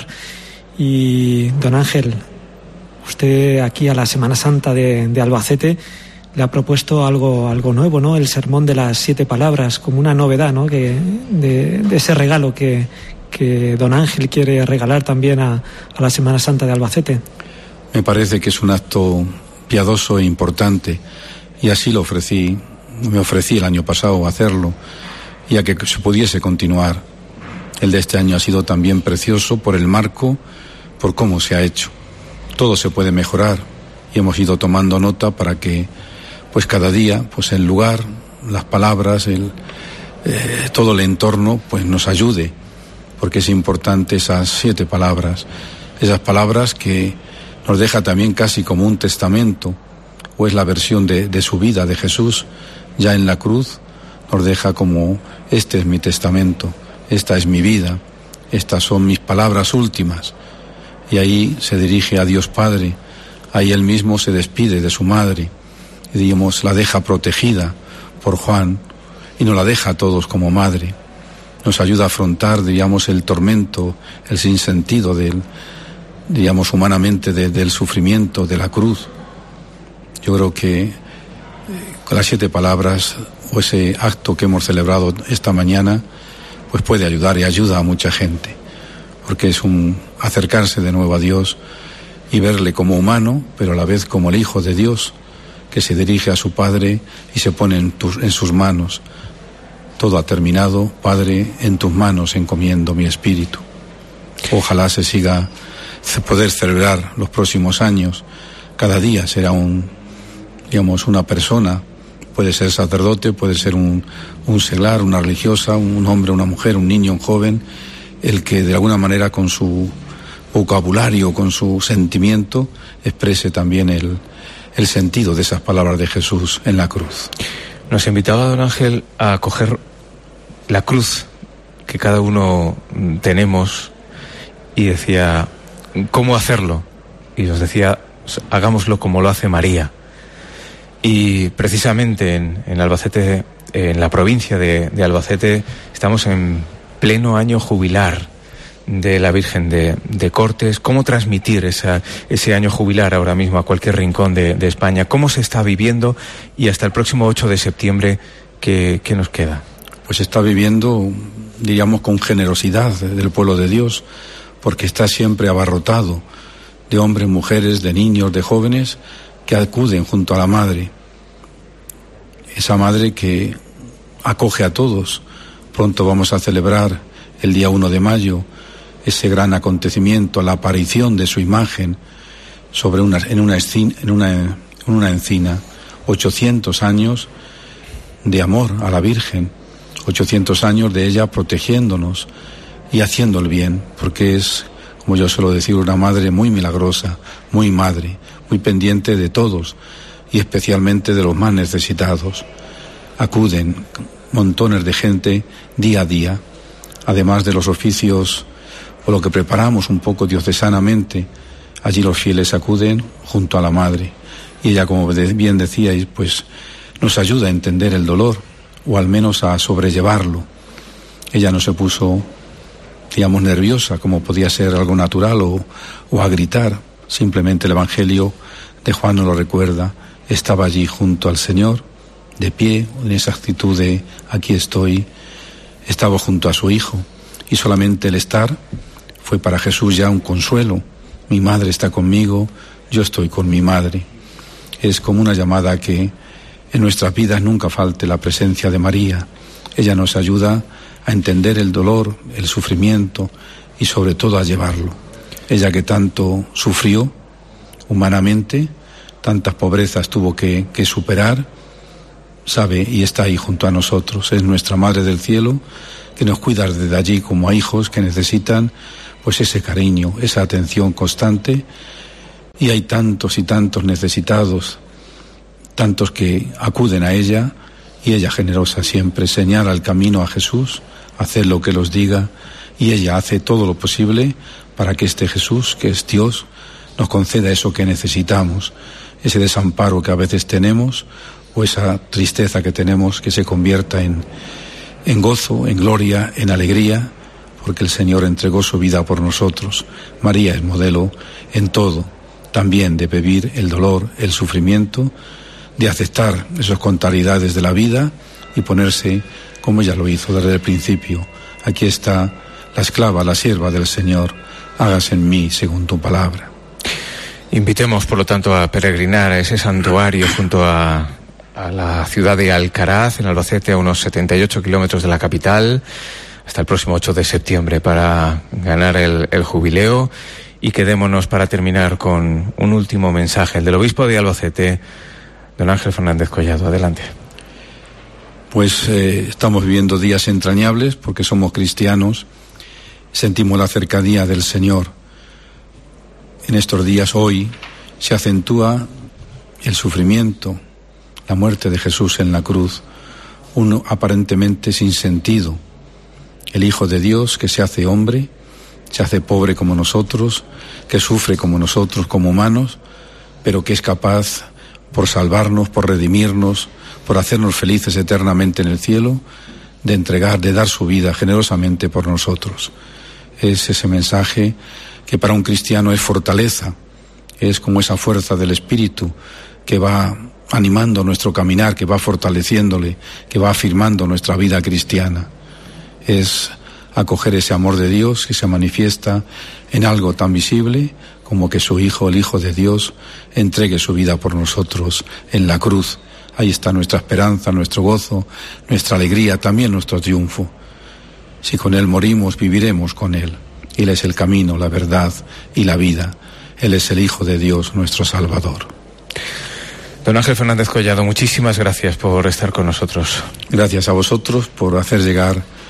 Y don Ángel, usted aquí a la Semana Santa de, de Albacete le ha propuesto algo, algo nuevo, ¿no? El sermón de las siete palabras, como una novedad, ¿no? Que, de, de ese regalo que, que don Ángel quiere regalar también a, a la Semana Santa de Albacete. Me parece que es un acto piadoso e importante, y así lo ofrecí, me ofrecí el año pasado a hacerlo, y a que se pudiese continuar. El de este año ha sido también precioso por el marco, por cómo se ha hecho. Todo se puede mejorar, y hemos ido tomando nota para que, pues cada día, pues el lugar, las palabras, el, eh, todo el entorno, pues nos ayude, porque es importante esas siete palabras, esas palabras que nos deja también casi como un testamento, o es la versión de, de su vida, de Jesús, ya en la cruz, nos deja como, este es mi testamento, esta es mi vida, estas son mis palabras últimas. Y ahí se dirige a Dios Padre, ahí él mismo se despide de su madre, y digamos, la deja protegida por Juan, y nos la deja a todos como madre. Nos ayuda a afrontar, diríamos, el tormento, el sinsentido del, diríamos, humanamente de, del sufrimiento, de la cruz. Yo creo que eh, con las siete palabras, o ese acto que hemos celebrado esta mañana, pues puede ayudar y ayuda a mucha gente, porque es un acercarse de nuevo a Dios y verle como humano, pero a la vez como el Hijo de Dios, que se dirige a su Padre y se pone en, tus, en sus manos. Todo ha terminado, Padre, en tus manos encomiendo mi espíritu. Ojalá se siga poder celebrar los próximos años. Cada día será un, digamos, una persona. Puede ser sacerdote, puede ser un, un seglar, una religiosa, un hombre, una mujer, un niño, un joven, el que de alguna manera con su vocabulario, con su sentimiento, exprese también el, el sentido de esas palabras de Jesús en la cruz. Nos invitaba don Ángel a coger la cruz que cada uno tenemos y decía, ¿cómo hacerlo? Y nos decía, hagámoslo como lo hace María. Y precisamente en, en Albacete, en la provincia de, de Albacete, estamos en pleno año jubilar de la Virgen de, de Cortes. ¿Cómo transmitir esa, ese año jubilar ahora mismo a cualquier rincón de, de España? ¿Cómo se está viviendo? Y hasta el próximo ocho de septiembre, ¿qué, qué nos queda? Pues está viviendo, diríamos, con generosidad del pueblo de Dios, porque está siempre abarrotado de hombres, mujeres, de niños, de jóvenes que acuden junto a la Madre. Esa Madre que acoge a todos. Pronto vamos a celebrar el día uno de mayo ese gran acontecimiento, la aparición de su imagen sobre una, en, una, en, una, en una encina. ochocientos años de amor a la Virgen, ochocientos años de ella protegiéndonos y haciendo el bien, porque es, como yo suelo decir, una madre muy milagrosa, muy madre, muy pendiente de todos y especialmente de los más necesitados. Acuden montones de gente día a día, además de los oficios o lo que preparamos un poco diocesanamente. Allí los fieles acuden junto a la Madre y ella, como bien decíais, pues nos ayuda a entender el dolor o al menos a sobrellevarlo. Ella no se puso, digamos, nerviosa, como podía ser algo natural, o, o a gritar. Simplemente el Evangelio de Juan nos lo recuerda. Estaba allí junto al Señor, de pie, en esa actitud de aquí estoy. Estaba junto a su Hijo, y solamente el estar fue para Jesús ya un consuelo. Mi madre está conmigo, yo estoy con mi madre. Es como una llamada a que en nuestras vidas nunca falte la presencia de María. Ella nos ayuda a entender el dolor, el sufrimiento y sobre todo a llevarlo. Ella que tanto sufrió humanamente, tantas pobrezas tuvo que, que superar, sabe y está ahí junto a nosotros. Es nuestra Madre del Cielo, que nos cuida desde allí como a hijos que necesitan pues ese cariño, esa atención constante. Y hay tantos y tantos necesitados, tantos que acuden a ella, y ella, generosa siempre, señala el camino a Jesús, hace lo que los diga, y ella hace todo lo posible para que este Jesús, que es Dios, nos conceda eso que necesitamos, ese desamparo que a veces tenemos, o esa tristeza que tenemos, que se convierta en, en gozo, en gloria, en alegría, porque el Señor entregó su vida por nosotros. María es modelo en todo, también de vivir el dolor, el sufrimiento, de aceptar esas contrariedades de la vida y ponerse como ella lo hizo desde el principio. Aquí está la esclava, la sierva del Señor, hágase en mí según tu palabra. Invitemos, por lo tanto, a peregrinar a ese santuario junto a, a la ciudad de Alcaraz, en Albacete, a unos setenta y ocho kilómetros de la capital, hasta el próximo ocho de septiembre para ganar el, el jubileo. Y quedémonos para terminar con un último mensaje, el del obispo de Albacete, don Ángel Fernández Collado. Adelante. Pues eh, estamos viviendo días entrañables porque somos cristianos, sentimos la cercanía del Señor. En estos días, hoy, se acentúa el sufrimiento, la muerte de Jesús en la cruz, uno aparentemente sin sentido. El Hijo de Dios que se hace hombre, se hace pobre como nosotros, que sufre como nosotros, como humanos, pero que es capaz, por salvarnos, por redimirnos, por hacernos felices eternamente en el cielo, de entregar, de dar su vida generosamente por nosotros. Es ese mensaje que para un cristiano es fortaleza, es como esa fuerza del Espíritu que va animando nuestro caminar, que va fortaleciéndole, que va afirmando nuestra vida cristiana. Es acoger ese amor de Dios que se manifiesta en algo tan visible como que su Hijo, el Hijo de Dios, entregue su vida por nosotros en la cruz. Ahí está nuestra esperanza, nuestro gozo, nuestra alegría, también nuestro triunfo. Si con Él morimos, viviremos con Él. Él es el camino, la verdad y la vida. Él es el Hijo de Dios, nuestro Salvador. Don Ángel Fernández Collado, muchísimas gracias por estar con nosotros. Gracias a vosotros por hacer llegar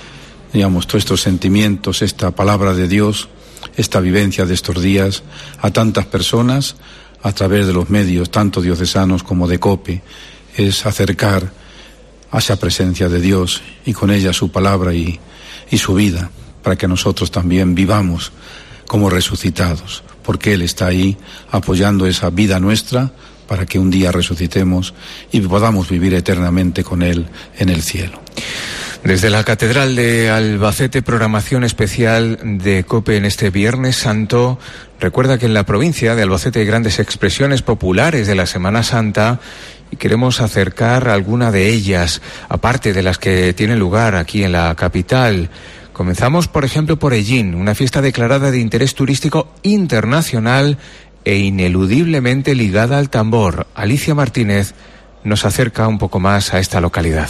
digamos, todos estos sentimientos, esta palabra de Dios, esta vivencia de estos días a tantas personas a través de los medios, tanto diocesanos como de COPE, es acercar a esa presencia de Dios y con ella su palabra y, y su vida, para que nosotros también vivamos como resucitados, porque Él está ahí apoyando esa vida nuestra para que un día resucitemos y podamos vivir eternamente con Él en el cielo. Desde la Catedral de Albacete, programación especial de COPE en este Viernes Santo. Recuerda que en la provincia de Albacete hay grandes expresiones populares de la Semana Santa y queremos acercar alguna de ellas, aparte de las que tienen lugar aquí en la capital. Comenzamos, por ejemplo, por Ellín, una fiesta declarada de interés turístico internacional e ineludiblemente ligada al tambor. Alicia Martínez nos acerca un poco más a esta localidad.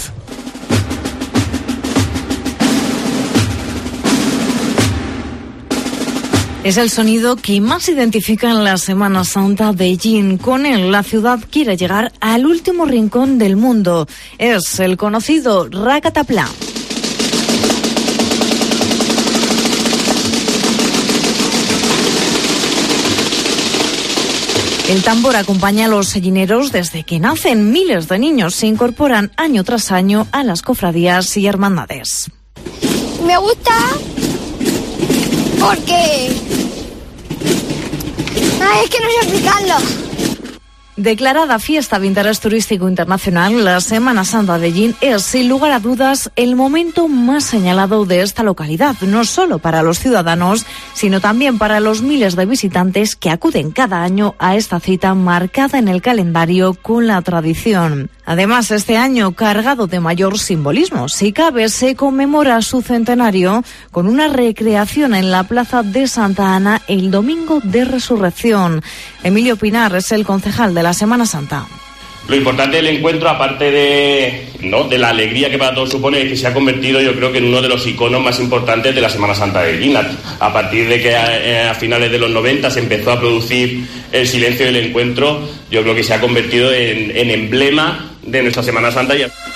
Es el sonido que más identifica en la Semana Santa de Ellín. Con él, la ciudad quiere llegar al último rincón del mundo. Es el conocido Racatapla. El tambor acompaña a los sellineros desde que nacen. Miles de niños se incorporan año tras año a las cofradías y hermandades. Me gusta porque... Ay, es que no sé explicarlo. Declarada fiesta de interés turístico internacional, la Semana Santa de Ellín es, sin lugar a dudas, el momento más señalado de esta localidad, no solo para los ciudadanos, sino también para los miles de visitantes que acuden cada año a esta cita marcada en el calendario con la tradición. Además, este año cargado de mayor simbolismo, si cabe, se conmemora su centenario con una recreación en la Plaza de Santa Ana el Domingo de Resurrección. Emilio Pinar es el concejal de la Semana Santa. Lo importante del encuentro, aparte de, ¿no?, de la alegría que para todos supone, es que se ha convertido, yo creo, que en uno de los iconos más importantes de la Semana Santa de Ellín. A partir de que a, a finales de los noventa se empezó a producir el silencio del encuentro, yo creo que se ha convertido en, en emblema de nuestra Semana Santa.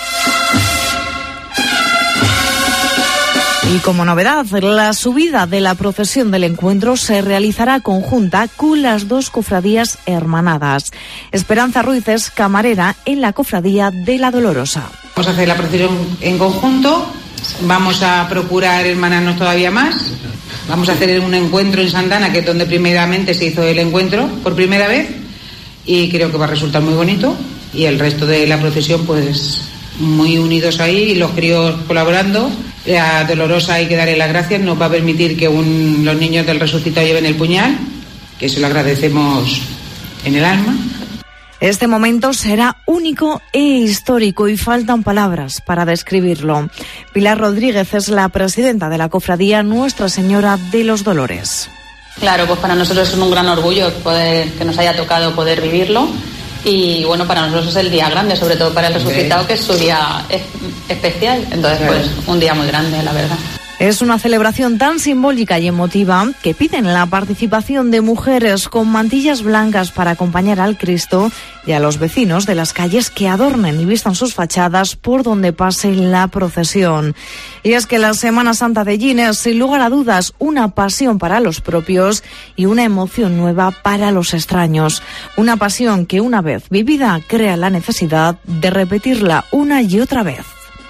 Y como novedad, la subida de la procesión del encuentro se realizará conjunta con las dos cofradías hermanadas. Esperanza Ruiz es camarera en la cofradía de la Dolorosa. Vamos a hacer la procesión en conjunto, vamos a procurar hermanarnos todavía más, vamos a hacer un encuentro en Santa Ana, que es donde primeramente se hizo el encuentro por primera vez, y creo que va a resultar muy bonito, y el resto de la procesión pues muy unidos ahí, y los críos colaborando. A Dolorosa hay que darle las gracias, nos va a permitir que un, los niños del resucitado lleven el puñal, que se lo agradecemos en el alma. Este momento será único e histórico y faltan palabras para describirlo. Pilar Rodríguez es la presidenta de la cofradía Nuestra Señora de los Dolores. Claro, pues para nosotros es un gran orgullo poder, que nos haya tocado poder vivirlo. Y bueno, para nosotros es el día grande, sobre todo para el resucitado, que es su día especial. Entonces, pues, un día muy grande, la verdad. Es una celebración tan simbólica y emotiva que piden la participación de mujeres con mantillas blancas para acompañar al Cristo y a los vecinos de las calles que adornen y vistan sus fachadas por donde pase la procesión. Y es que la Semana Santa de Ellín es, sin lugar a dudas, una pasión para los propios y una emoción nueva para los extraños. Una pasión que, una vez vivida, crea la necesidad de repetirla una y otra vez.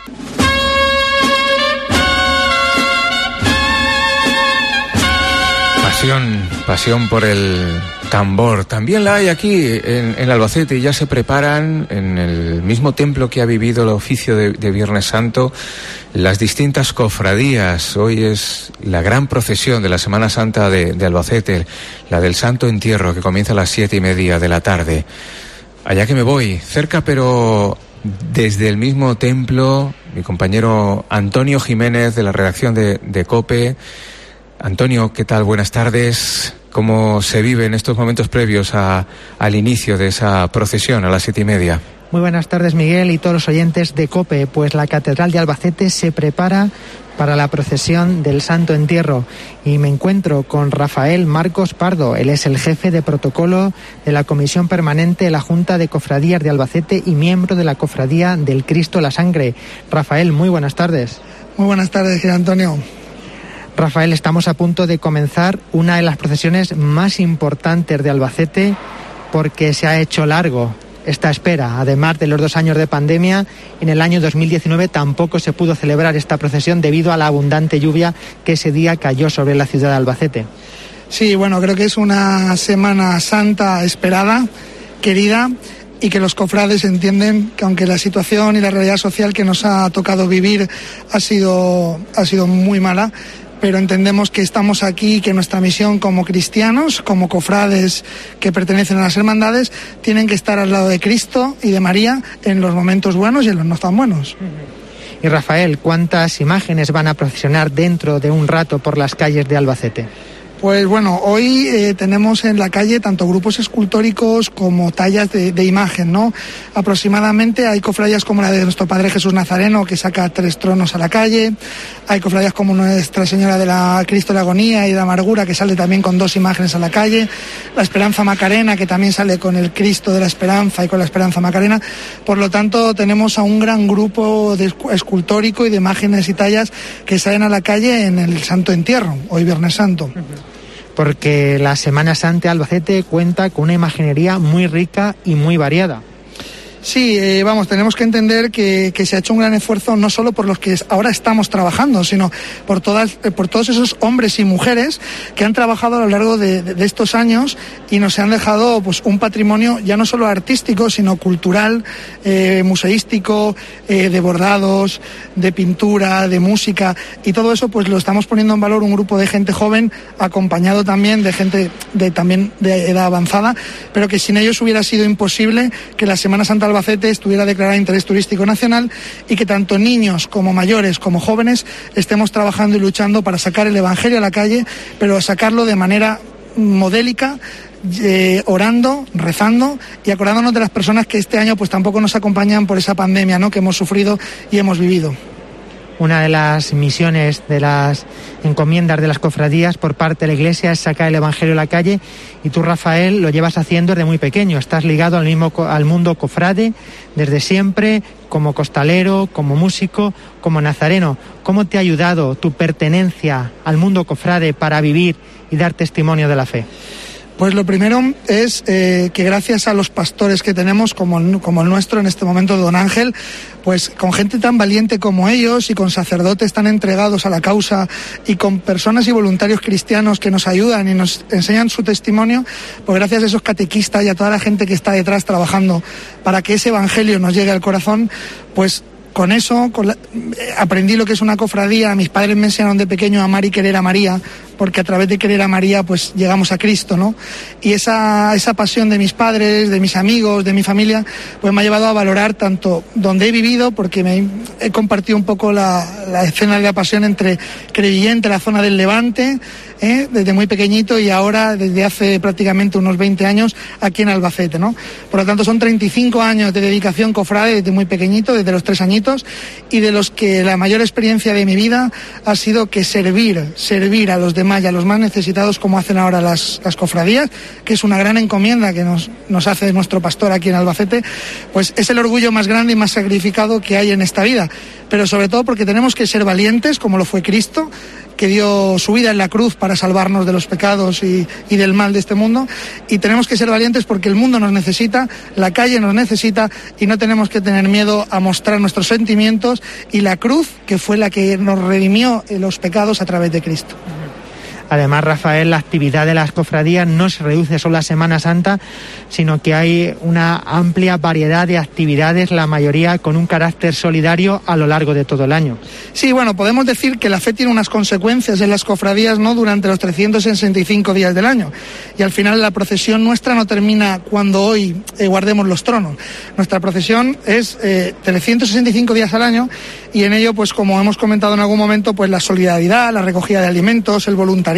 Pasión, pasión por el tambor. También la hay aquí en, en Albacete, y ya se preparan en el mismo templo que ha vivido el oficio de, de Viernes Santo las distintas cofradías. Hoy es la gran procesión de la Semana Santa de, de Albacete, la del Santo Entierro, que comienza a las siete y media de la tarde. Allá que me voy, cerca pero desde el mismo templo, mi compañero Antonio Jiménez de la redacción de, de COPE. Antonio, ¿qué tal? Buenas tardes. ¿Cómo se vive en estos momentos previos a, al inicio de esa procesión a las siete y media? Muy buenas tardes, Miguel, y todos los oyentes de COPE. Pues la Catedral de Albacete se prepara para la procesión del Santo Entierro y me encuentro con Rafael Marcos Pardo. Él es el jefe de protocolo de la Comisión Permanente de la Junta de Cofradías de Albacete y miembro de la Cofradía del Cristo la Sangre. Rafael, muy buenas tardes. Muy buenas tardes, Gil Antonio. Rafael, estamos a punto de comenzar una de las procesiones más importantes de Albacete porque se ha hecho largo esta espera. Además de los dos años de pandemia, en el año dos mil diecinueve tampoco se pudo celebrar esta procesión debido a la abundante lluvia que ese día cayó sobre la ciudad de Albacete. Sí, bueno, creo que es una Semana Santa esperada, querida, y que los cofrades entienden que aunque la situación y la realidad social que nos ha tocado vivir ha sido, ha sido muy mala, pero entendemos que estamos aquí, que nuestra misión como cristianos, como cofrades que pertenecen a las hermandades, tienen que estar al lado de Cristo y de María en los momentos buenos y en los no tan buenos. Y Rafael, ¿cuántas imágenes van a procesionar dentro de un rato por las calles de Albacete? Pues bueno, hoy eh, tenemos en la calle tanto grupos escultóricos como tallas de, de imagen, ¿no? Aproximadamente hay cofradías como la de nuestro Padre Jesús Nazareno, que saca tres tronos a la calle. Hay cofradías como Nuestra Señora de la Cristo de la Agonía y de Amargura, que sale también con dos imágenes a la calle. La Esperanza Macarena, que también sale con el Cristo de la Esperanza y con la Esperanza Macarena. Por lo tanto, tenemos a un gran grupo de escultórico y de imágenes y tallas que salen a la calle en el Santo Entierro, hoy Viernes Santo. Uh-huh. Porque la Semana Santa de Albacete cuenta con una imaginería muy rica y muy variada. Sí, eh, vamos, tenemos que entender que, que se ha hecho un gran esfuerzo no solo por los que ahora estamos trabajando, sino por todas, eh, por todos esos hombres y mujeres que han trabajado a lo largo de, de, de estos años y nos han dejado pues un patrimonio ya no solo artístico, sino cultural, eh, museístico, eh, de bordados, de pintura, de música, y todo eso pues lo estamos poniendo en valor un grupo de gente joven, acompañado también de gente de también de edad avanzada, pero que sin ellos hubiera sido imposible que la Semana Santa Albacete estuviera declarada de interés turístico nacional y que tanto niños como mayores como jóvenes estemos trabajando y luchando para sacar el Evangelio a la calle, pero sacarlo de manera modélica, eh, orando, rezando y acordándonos de las personas que este año pues tampoco nos acompañan por esa pandemia, ¿no?, que hemos sufrido y hemos vivido. Una de las misiones, de las encomiendas de las cofradías por parte de la Iglesia es sacar el Evangelio a la calle, y tú, Rafael, lo llevas haciendo desde muy pequeño. Estás ligado al mismo al mundo cofrade desde siempre, como costalero, como músico, como nazareno. ¿Cómo te ha ayudado tu pertenencia al mundo cofrade para vivir y dar testimonio de la fe? Pues lo primero es eh, que gracias a los pastores que tenemos, como el, como el nuestro en este momento, don Ángel, pues con gente tan valiente como ellos y con sacerdotes tan entregados a la causa y con personas y voluntarios cristianos que nos ayudan y nos enseñan su testimonio, pues gracias a esos catequistas y a toda la gente que está detrás trabajando para que ese evangelio nos llegue al corazón, pues con eso con la, aprendí lo que es una cofradía. Mis padres me enseñaron de pequeño a amar y querer a María, porque a través de querer a María pues llegamos a Cristo, ¿no? Y esa, esa pasión de mis padres, de mis amigos, de mi familia, pues me ha llevado a valorar tanto donde he vivido, porque me he compartido un poco la, la escena de la pasión entre Crevillente, la zona del Levante, ¿eh? desde muy pequeñito, y ahora desde hace prácticamente unos veinte años aquí en Albacete, ¿no? Por lo tanto son treinta y cinco años de dedicación cofrade desde muy pequeñito, desde los tres añitos, y de los que la mayor experiencia de mi vida ha sido que servir, servir a los demás y a los más necesitados, como hacen ahora las, las cofradías, que es una gran encomienda que nos, nos hace nuestro pastor aquí en Albacete, pues es el orgullo más grande y más sacrificado que hay en esta vida, pero sobre todo porque tenemos que ser valientes, como lo fue Cristo, que dio su vida en la cruz para salvarnos de los pecados y, y del mal de este mundo, y tenemos que ser valientes porque el mundo nos necesita, la calle nos necesita, y no tenemos que tener miedo a mostrar nuestros sentimientos y la cruz, que fue la que nos redimió los pecados a través de Cristo. Además, Rafael, la actividad de las cofradías no se reduce solo a Semana Santa, sino que hay una amplia variedad de actividades, la mayoría con un carácter solidario a lo largo de todo el año. Sí, bueno, podemos decir que la fe tiene unas consecuencias en las cofradías, ¿no?, durante los trescientos sesenta y cinco días del año. Y al final la procesión nuestra no termina cuando hoy eh, guardemos los tronos. Nuestra procesión es eh, trescientos sesenta y cinco días al año, y en ello, pues como hemos comentado en algún momento, pues la solidaridad, la recogida de alimentos, el voluntariado,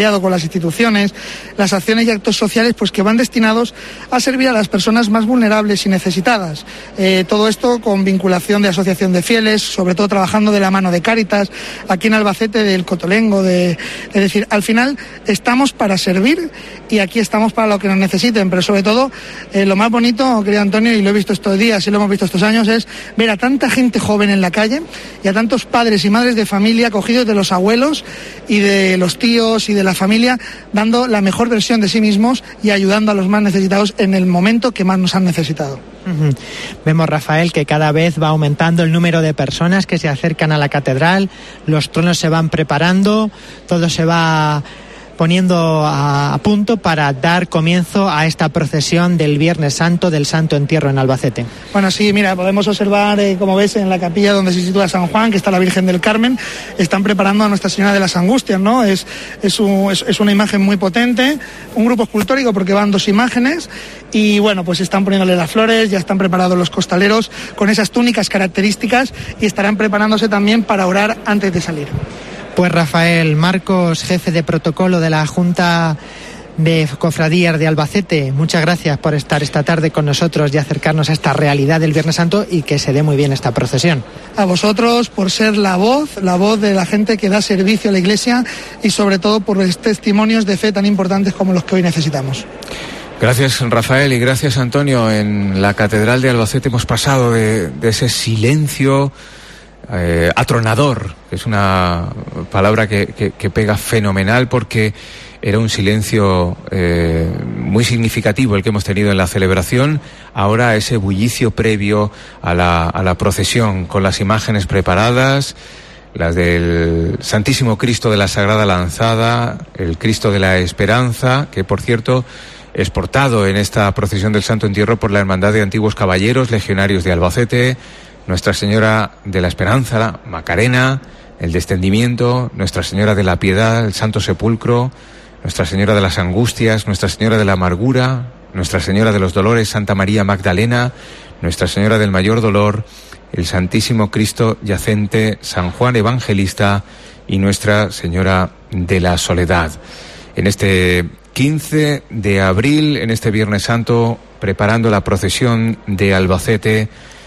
voluntariado con las instituciones, las acciones y actos sociales pues que van destinados a servir a las personas más vulnerables y necesitadas. Eh, todo esto con vinculación de asociación de fieles, sobre todo trabajando de la mano de Cáritas, aquí en Albacete, del Cotolengo, de, es decir, al final estamos para servir y aquí estamos para lo que nos necesiten, pero sobre todo eh, lo más bonito, querido Antonio, y lo he visto estos días y lo hemos visto estos años, es ver a tanta gente joven en la calle y a tantos padres y madres de familia cogidos de los abuelos y de los tíos y de la familia, dando la mejor versión de sí mismos y ayudando a los más necesitados en el momento que más nos han necesitado. Uh-huh. Vemos, Rafael, que cada vez va aumentando el número de personas que se acercan a la catedral, los tronos se van preparando, todo se va poniendo a punto para dar comienzo a esta procesión del Viernes Santo, del Santo Entierro en Albacete. Bueno, sí, mira, podemos observar, eh, como ves, en la capilla donde se sitúa San Juan, que está la Virgen del Carmen, están preparando a Nuestra Señora de las Angustias, ¿no? Es, es, un, es, es una imagen muy potente, un grupo escultórico porque van dos imágenes y, bueno, pues están poniéndole las flores, ya están preparados los costaleros con esas túnicas características y estarán preparándose también para orar antes de salir. Pues Rafael Marcos, jefe de protocolo de la Junta de Cofradías de Albacete, muchas gracias por estar esta tarde con nosotros y acercarnos a esta realidad del Viernes Santo y que se dé muy bien esta procesión. A vosotros por ser la voz, la voz de la gente que da servicio a la Iglesia y sobre todo por los testimonios de fe tan importantes como los que hoy necesitamos. Gracias, Rafael, y gracias, Antonio. En la Catedral de Albacete hemos pasado de, de ese silencio Eh, atronador, que es una palabra que, que, que pega fenomenal porque era un silencio eh, muy significativo el que hemos tenido en la celebración. Ahora ese bullicio previo a la, a la procesión con las imágenes preparadas, las del Santísimo Cristo de la Sagrada Lanzada, el Cristo de la Esperanza, que por cierto es portado en esta procesión del Santo Entierro por la Hermandad de Antiguos Caballeros Legionarios de Albacete, Nuestra Señora de la Esperanza, la Macarena, el Descendimiento, Nuestra Señora de la Piedad, el Santo Sepulcro, Nuestra Señora de las Angustias, Nuestra Señora de la Amargura, Nuestra Señora de los Dolores, Santa María Magdalena, Nuestra Señora del Mayor Dolor, el Santísimo Cristo Yacente, San Juan Evangelista y Nuestra Señora de la Soledad. En este quince de abril, en este Viernes Santo, preparando la procesión de Albacete.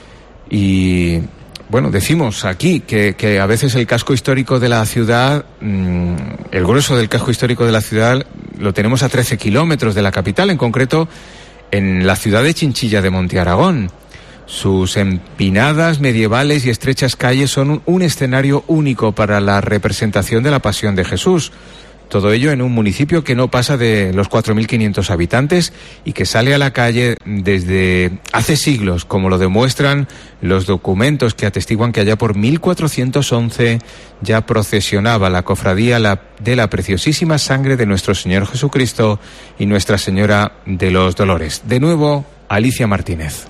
Y bueno, decimos aquí que, que a veces el casco histórico de la ciudad, mmm, el grueso del casco histórico de la ciudad lo tenemos a trece kilómetros de la capital, en concreto en la ciudad de Chinchilla de Monte Aragón. Sus empinadas, medievales y estrechas calles son un, un escenario único para la representación de la Pasión de Jesús. Todo ello en un municipio que no pasa de los cuatro mil quinientos habitantes y que sale a la calle desde hace siglos, como lo demuestran los documentos que atestiguan que allá por mil cuatrocientos once ya procesionaba la cofradía de la preciosísima sangre de nuestro Señor Jesucristo y Nuestra Señora de los Dolores. De nuevo, Alicia Martínez.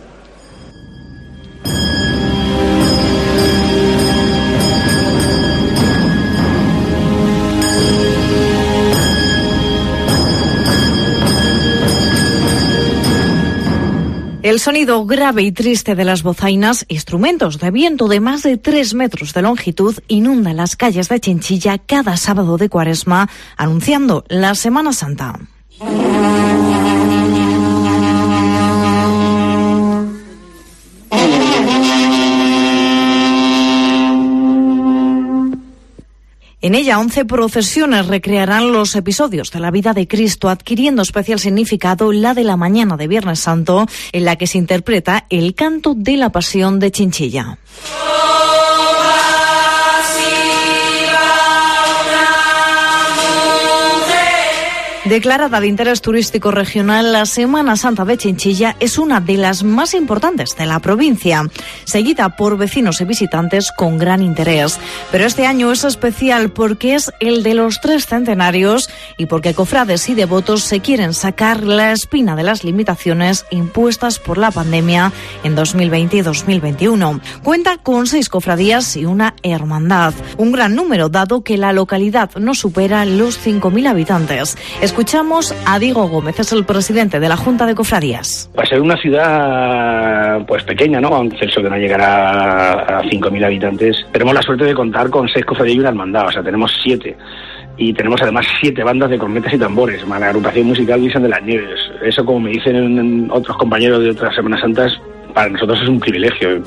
El sonido grave y triste de las bozainas, instrumentos de viento de más de tres metros de longitud, inunda las calles de Chinchilla cada sábado de Cuaresma, anunciando la Semana Santa. En ella, once procesiones recrearán los episodios de la vida de Cristo, adquiriendo especial significado la de la mañana de Viernes Santo, en la que se interpreta el canto de la Pasión de Chinchilla. Declarada de interés turístico regional, la Semana Santa de Chinchilla es una de las más importantes de la provincia, seguida por vecinos y visitantes con gran interés. Pero este año es especial porque es el de los tres centenarios y porque cofrades y devotos se quieren sacar la espina de las limitaciones impuestas por la pandemia en dos mil veinte y dos mil veintiuno. Cuenta con seis cofradías y una hermandad, un gran número dado que la localidad no supera los cinco mil habitantes. Escuchamos a Diego Gómez, es el presidente de la Junta de Cofradías. Va a ser una ciudad pues pequeña, ¿no? Un censo que no llegará a cinco mil habitantes. Tenemos la suerte de contar con seis cofradías y una hermandad, o sea, tenemos siete. y tenemos además siete bandas de cornetas y tambores, más la agrupación musical Virgen de las Nieves. Eso, como me dicen otros compañeros de otras Semanas Santas, para nosotros es un privilegio.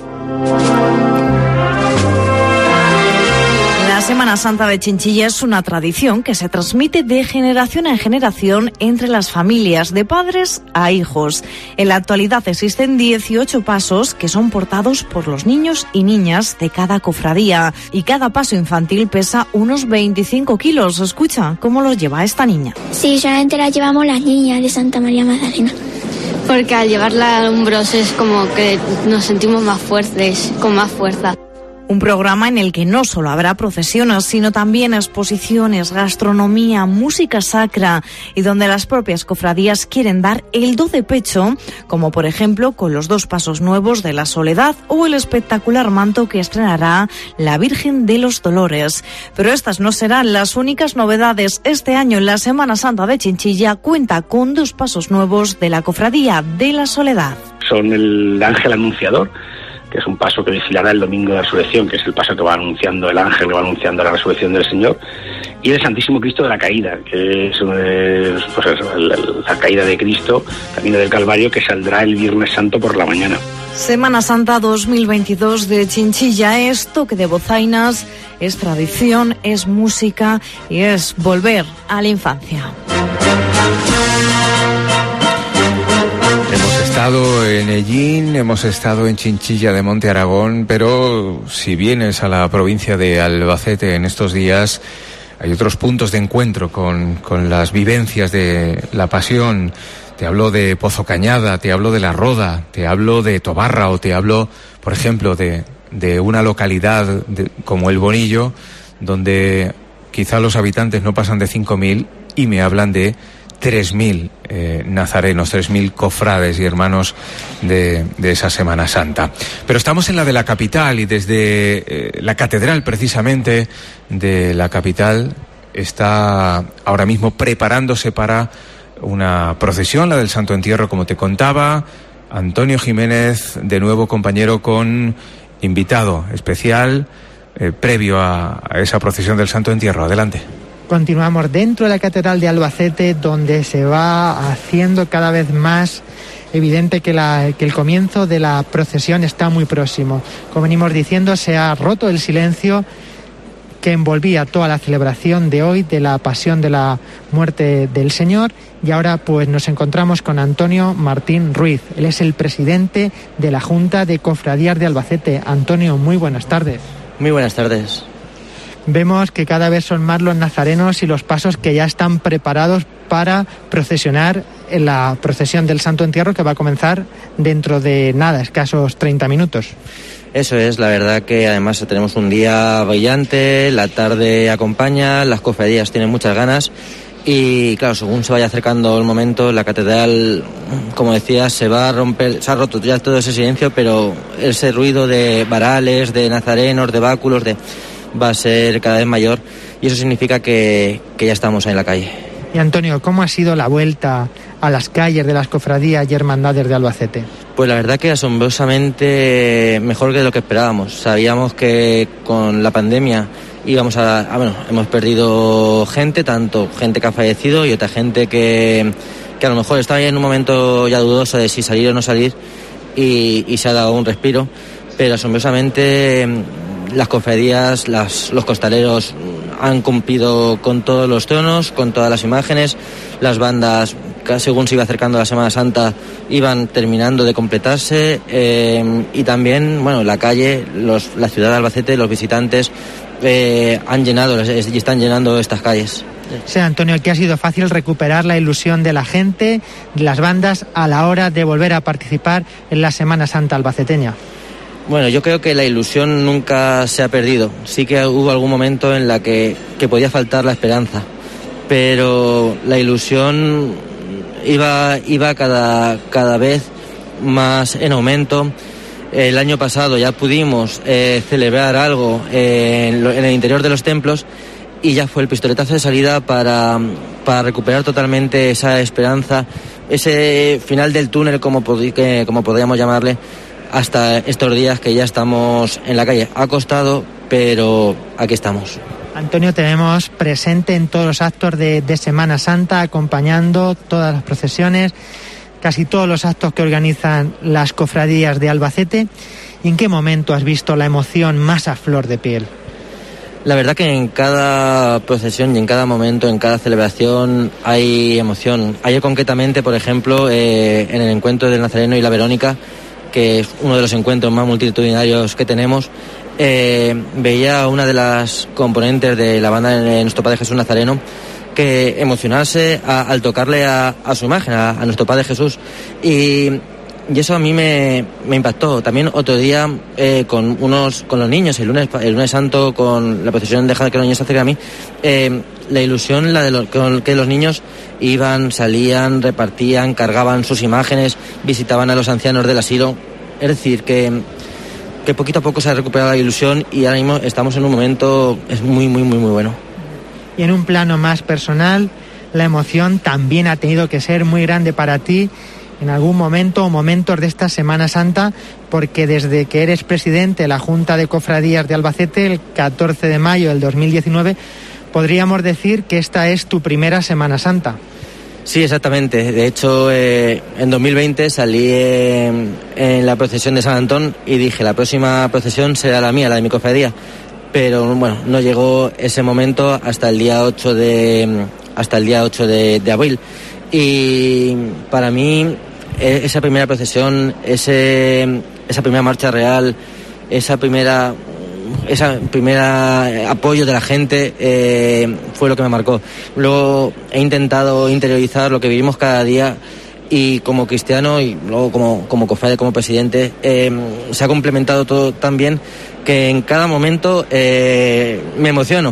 La Semana Santa de Chinchilla es una tradición que se transmite de generación en generación entre las familias, de padres a hijos. En la actualidad existen dieciocho pasos que son portados por los niños y niñas de cada cofradía, y cada paso infantil pesa unos veinticinco kilos. Escucha cómo los lleva esta niña. Sí, solamente la llevamos las niñas de Santa María Magdalena. Porque al llevarla a hombros es como que nos sentimos más fuertes, con más fuerza. Un programa en el que no solo habrá procesiones, sino también exposiciones, gastronomía, música sacra, y donde las propias cofradías quieren dar el do de pecho, como por ejemplo con los dos pasos nuevos de la Soledad o el espectacular manto que estrenará la Virgen de los Dolores. Pero estas no serán las únicas novedades. Este año en la Semana Santa de Chinchilla cuenta con dos pasos nuevos de la Cofradía de la Soledad. Son el Ángel Anunciador, que es un paso que desfilará el domingo de la Resurrección, que es el paso que va anunciando el ángel, que va anunciando la resurrección del Señor, y el Santísimo Cristo de la Caída, que es pues eso, la, la caída de Cristo, camino del Calvario, que saldrá el Viernes Santo por la mañana. Semana Santa dos mil veintidós de Chinchilla es toque de bozainas, es tradición, es música y es volver a la infancia. Hemos estado en Ellín, hemos estado en Chinchilla de Monte Aragón, pero si vienes a la provincia de Albacete en estos días, hay otros puntos de encuentro con, con las vivencias de la Pasión. Te hablo de Pozo Cañada, te hablo de La Roda, te hablo de Tobarra, o te hablo, por ejemplo, de, de una localidad de, como El Bonillo, donde quizá los habitantes no pasan de cinco mil y me hablan de tres mil eh, nazarenos, tres mil cofrades y hermanos de, de esa Semana Santa. Pero estamos en la de la capital, y desde eh, la catedral precisamente de la capital está ahora mismo preparándose para una procesión, la del Santo Entierro, como te contaba. Antonio Jiménez, de nuevo compañero con invitado especial eh, previo a, a esa procesión del Santo Entierro. Adelante. Continuamos dentro de la Catedral de Albacete, donde se va haciendo cada vez más evidente que, la, que el comienzo de la procesión está muy próximo. Como venimos diciendo, se ha roto el silencio que envolvía toda la celebración de hoy, de la pasión de la muerte del Señor, y ahora pues nos encontramos con Antonio Martín Ruiz. Él es el presidente de la Junta de Cofradías de Albacete. Antonio, muy buenas tardes. Muy buenas tardes. Vemos que cada vez son más los nazarenos y los pasos que ya están preparados para procesionar en la procesión del Santo Entierro, que va a comenzar dentro de nada, escasos treinta minutos. Eso es, la verdad que además tenemos un día brillante, la tarde acompaña, las cofradías tienen muchas ganas y claro, según se vaya acercando el momento, la catedral, como decías, se va a romper, se ha roto ya todo ese silencio, pero ese ruido de varales, de nazarenos, de báculos, de... va a ser cada vez mayor, y eso significa que, que ya estamos en la calle. Y Antonio, ¿cómo ha sido la vuelta a las calles de las cofradías y hermandades de Albacete? Pues la verdad que asombrosamente mejor que lo que esperábamos. Sabíamos que con la pandemia íbamos a... a bueno, hemos perdido gente, tanto gente que ha fallecido y otra gente que, que a lo mejor estaba en un momento ya dudoso de si salir o no salir, y, y se ha dado un respiro, pero asombrosamente las cofradías, las, los costaleros han cumplido con todos los tonos, con todas las imágenes. Las bandas, según se iba acercando la Semana Santa, iban terminando de completarse, eh, y también, bueno, la calle, los, la ciudad de Albacete, los visitantes eh, han llenado y están llenando estas calles. Sí, Antonio, que ha sido fácil recuperar la ilusión de la gente, de las bandas, a la hora de volver a participar en la Semana Santa albaceteña. Bueno, yo creo que la ilusión nunca se ha perdido. Sí que hubo algún momento en la que, que podía faltar la esperanza, pero la ilusión iba, iba cada, cada vez más en aumento. El año pasado ya pudimos eh, celebrar algo eh, en, lo, en el interior de los templos, y ya fue el pistoletazo de salida para, para recuperar totalmente esa esperanza, ese final del túnel, como, pod- como podríamos llamarle, hasta estos días que ya estamos en la calle. Ha costado, pero aquí estamos. Antonio, te vemos presente en todos los actos de, de Semana Santa, acompañando todas las procesiones, casi todos los actos que organizan las cofradías de Albacete. ¿Y en qué momento has visto la emoción más a flor de piel? La verdad que en cada procesión y en cada momento, en cada celebración hay emoción. Ayer concretamente, por ejemplo, eh, en el encuentro del Nazareno y la Verónica, que es uno de los encuentros más multitudinarios que tenemos, eh, veía a una de las componentes de la banda de Nuestro Padre Jesús Nazareno que emocionarse a, al tocarle a, a su imagen, a, a Nuestro Padre Jesús. Y... Y eso a mí me, me impactó. También otro día eh, con unos con los niños, el lunes el lunes santo, con la procesión Deja que los niños se acerquen a mí, eh, la ilusión la de lo, con que los niños iban, salían, repartían, cargaban sus imágenes, visitaban a los ancianos del asilo. Es decir, que, que poquito a poco se ha recuperado la ilusión y ahora mismo estamos en un momento es muy, muy, muy, muy bueno. Y en un plano más personal, la emoción también ha tenido que ser muy grande para ti en algún momento o momentos de esta Semana Santa, porque desde que eres presidente de la Junta de Cofradías de Albacete, el catorce de mayo del dos mil diecinueve, podríamos decir que esta es tu primera Semana Santa. Sí, exactamente. De hecho, eh, en dos mil veinte salí en, en la procesión de San Antón y dije, la próxima procesión será la mía, la de mi cofradía. Pero bueno, no llegó ese momento hasta el día ocho de, hasta el día ocho de, de abril. Y para mí esa primera procesión, ese, esa primera marcha real, esa primera, esa primera apoyo de la gente eh, fue lo que me marcó. Luego he intentado interiorizar lo que vivimos cada día y como cristiano y luego como, como cofrade, como presidente, eh, se ha complementado todo tan bien que en cada momento eh, me emociono.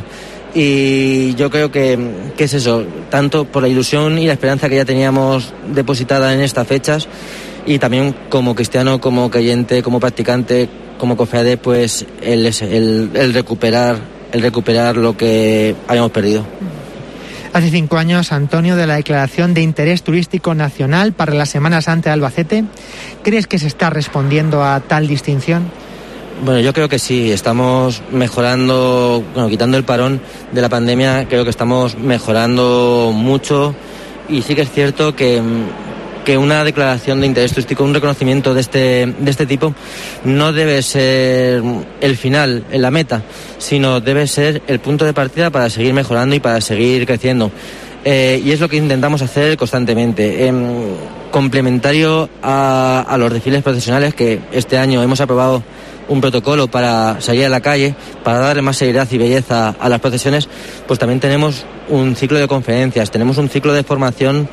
Y yo creo que, que es eso, tanto por la ilusión y la esperanza que ya teníamos depositada en estas fechas, y también como cristiano, como creyente, como practicante, como cofrade, pues el, el, el recuperar el recuperar lo que habíamos perdido. Hace cinco años, Antonio, de la Declaración de Interés Turístico Nacional para la Semana Santa de Albacete, ¿crees que se está respondiendo a tal distinción? Bueno, yo creo que sí, estamos mejorando, bueno, quitando el parón de la pandemia, creo que estamos mejorando mucho, y sí que es cierto que, que una declaración de interés turístico, un reconocimiento de este, de este tipo, no debe ser el final, la meta, sino debe ser el punto de partida para seguir mejorando y para seguir creciendo. Eh, y es lo que intentamos hacer constantemente. Eh, complementario a, a los desfiles profesionales, que este año hemos aprobado un protocolo para salir a la calle, para darle más seriedad y belleza a las procesiones, pues también tenemos un ciclo de conferencias, tenemos un ciclo de formación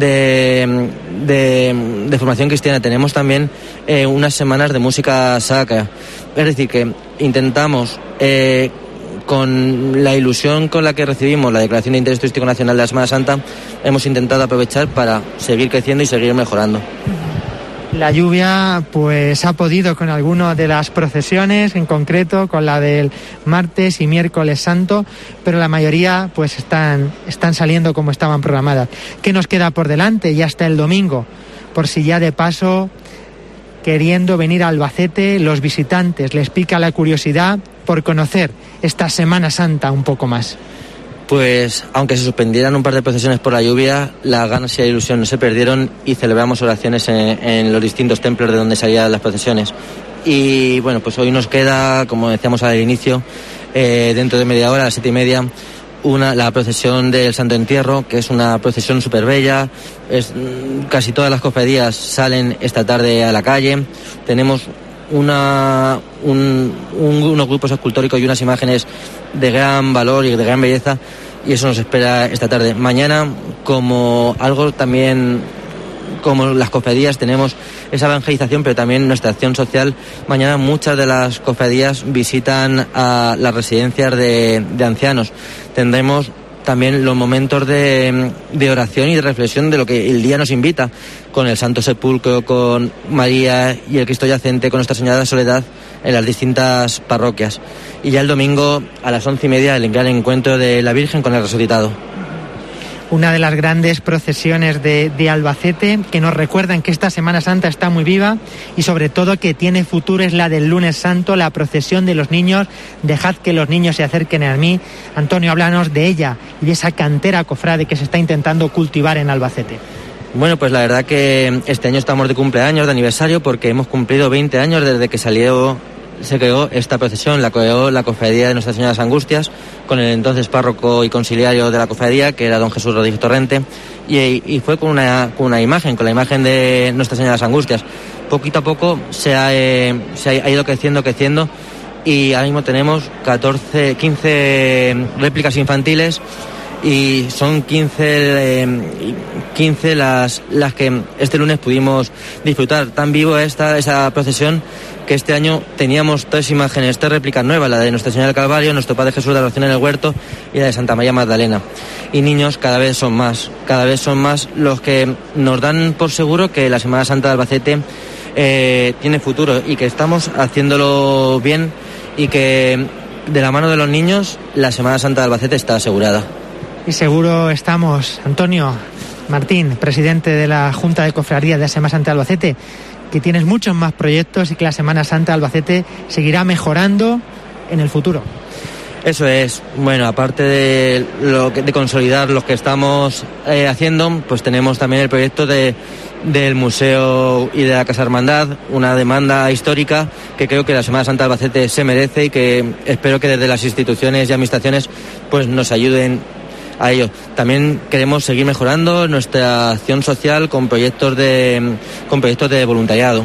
de, de, de formación cristiana, tenemos también eh, unas semanas de música sacra. Es decir, que intentamos, eh, con la ilusión con la que recibimos la Declaración de Interés Turístico Nacional de la Semana Santa, hemos intentado aprovechar para seguir creciendo y seguir mejorando. La lluvia pues ha podido con algunas de las procesiones, en concreto con la del martes y miércoles santo, pero la mayoría pues están, están saliendo como estaban programadas. ¿Qué nos queda por delante? Y hasta el domingo, por si ya de paso, queriendo venir a Albacete, los visitantes les pica la curiosidad por conocer esta Semana Santa un poco más. Pues aunque se suspendieran un par de procesiones por la lluvia, las ganas y la ilusión no se perdieron y celebramos oraciones en, en los distintos templos de donde salían las procesiones. Y bueno, pues hoy nos queda, como decíamos al inicio, eh, dentro de media hora, a las siete y media, una, la procesión del Santo Entierro, que es una procesión súper bella. Es, casi todas las cofradías salen esta tarde a la calle. Tenemos una, un, un, unos grupos escultóricos y unas imágenes de gran valor y de gran belleza, y eso nos espera esta tarde. Mañana, como algo también, como las cofradías, tenemos esa evangelización, pero también nuestra acción social. Mañana muchas de las cofradías visitan a las residencias de, de ancianos. Tendremos también los momentos de, de oración y de reflexión de lo que el día nos invita, con el Santo Sepulcro, con María y el Cristo Yacente, con Nuestra Señora de la Soledad, en las distintas parroquias. Y ya el domingo a las once y media el gran encuentro de la Virgen con el resucitado. una de las grandes procesiones de, de Albacete, que nos recuerdan que esta Semana Santa está muy viva y sobre todo que tiene futuro, es la del Lunes Santo, la procesión de los niños. Dejad que los niños se acerquen a mí. Antonio, háblanos de ella y de esa cantera cofrade que se está intentando cultivar en Albacete. Bueno, pues la verdad que este año estamos de cumpleaños, de aniversario, porque hemos cumplido veinte años desde que salió, se creó esta procesión, la creó la Cofradía de Nuestra Señora de las Angustias, con el entonces párroco y conciliario de la cofradía, que era don Jesús Rodríguez Torrente, y, y fue con una, con una imagen, con la imagen de Nuestra Señora de las Angustias. Poquito a poco se ha, eh, se ha ido creciendo, creciendo, y ahora mismo tenemos catorce, quince réplicas infantiles, y son quince, eh, quince las, las que este lunes pudimos disfrutar. Tan vivo está esa procesión que este año teníamos tres imágenes, tres réplicas nuevas, la de Nuestra Señora del Calvario, nuestro Padre Jesús de la Oración en el Huerto y la de Santa María Magdalena. Y niños cada vez son más, cada vez son más los que nos dan por seguro que la Semana Santa de Albacete eh, tiene futuro y que estamos haciéndolo bien y que de la mano de los niños la Semana Santa de Albacete está asegurada. Y seguro estamos, Antonio Martín, presidente de la Junta de Cofradías de la Semana Santa de Albacete, que tienes muchos más proyectos y que la Semana Santa de Albacete seguirá mejorando en el futuro. Eso es. Bueno, aparte de, lo que, de consolidar los que estamos eh, haciendo, pues tenemos también el proyecto de, del Museo y de la Casa Hermandad, una demanda histórica que creo que la Semana Santa de Albacete se merece y que espero que desde las instituciones y administraciones pues nos ayuden a ello. También queremos seguir mejorando nuestra acción social con proyectos de con proyectos de voluntariado.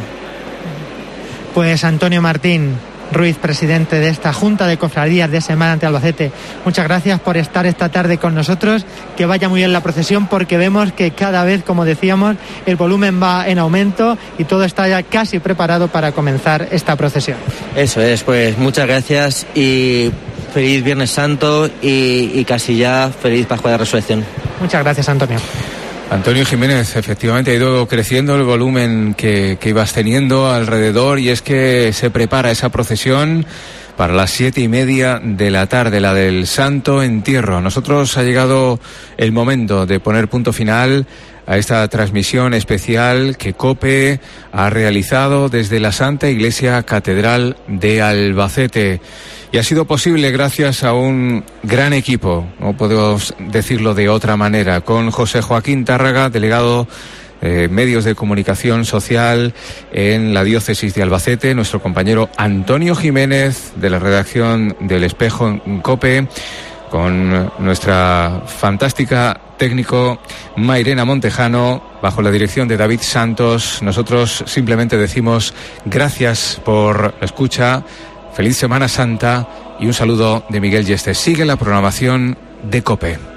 Pues Antonio Martín Ruiz, presidente de esta Junta de Cofradías de Semana Santa de Albacete, muchas gracias por estar esta tarde con nosotros. Que vaya muy bien la procesión, porque vemos que cada vez, como decíamos, el volumen va en aumento y todo está ya casi preparado para comenzar esta procesión. Eso es, pues muchas gracias y feliz Viernes Santo y, y casi ya feliz Pascua de Resurrección. Muchas gracias, Antonio. Antonio Jiménez, efectivamente ha ido creciendo el volumen que, que ibas teniendo alrededor, y es que se prepara esa procesión para las siete y media de la tarde, la del Santo Entierro. A nosotros ha llegado el momento de poner punto final a esta transmisión especial que COPE ha realizado desde la Santa Iglesia Catedral de Albacete. Y ha sido posible gracias a un gran equipo, no podemos decirlo de otra manera, con José Joaquín Tárraga, delegado de Medios de Comunicación Social en la Diócesis de Albacete, nuestro compañero Antonio Jiménez, de la redacción del Espejo en COPE, con nuestra fantástica técnico Mairena Montejano, bajo la dirección de David Santos. Nosotros simplemente decimos gracias por la escucha. Feliz Semana Santa y un saludo de Miguel Yestes. Sigue la programación de COPE.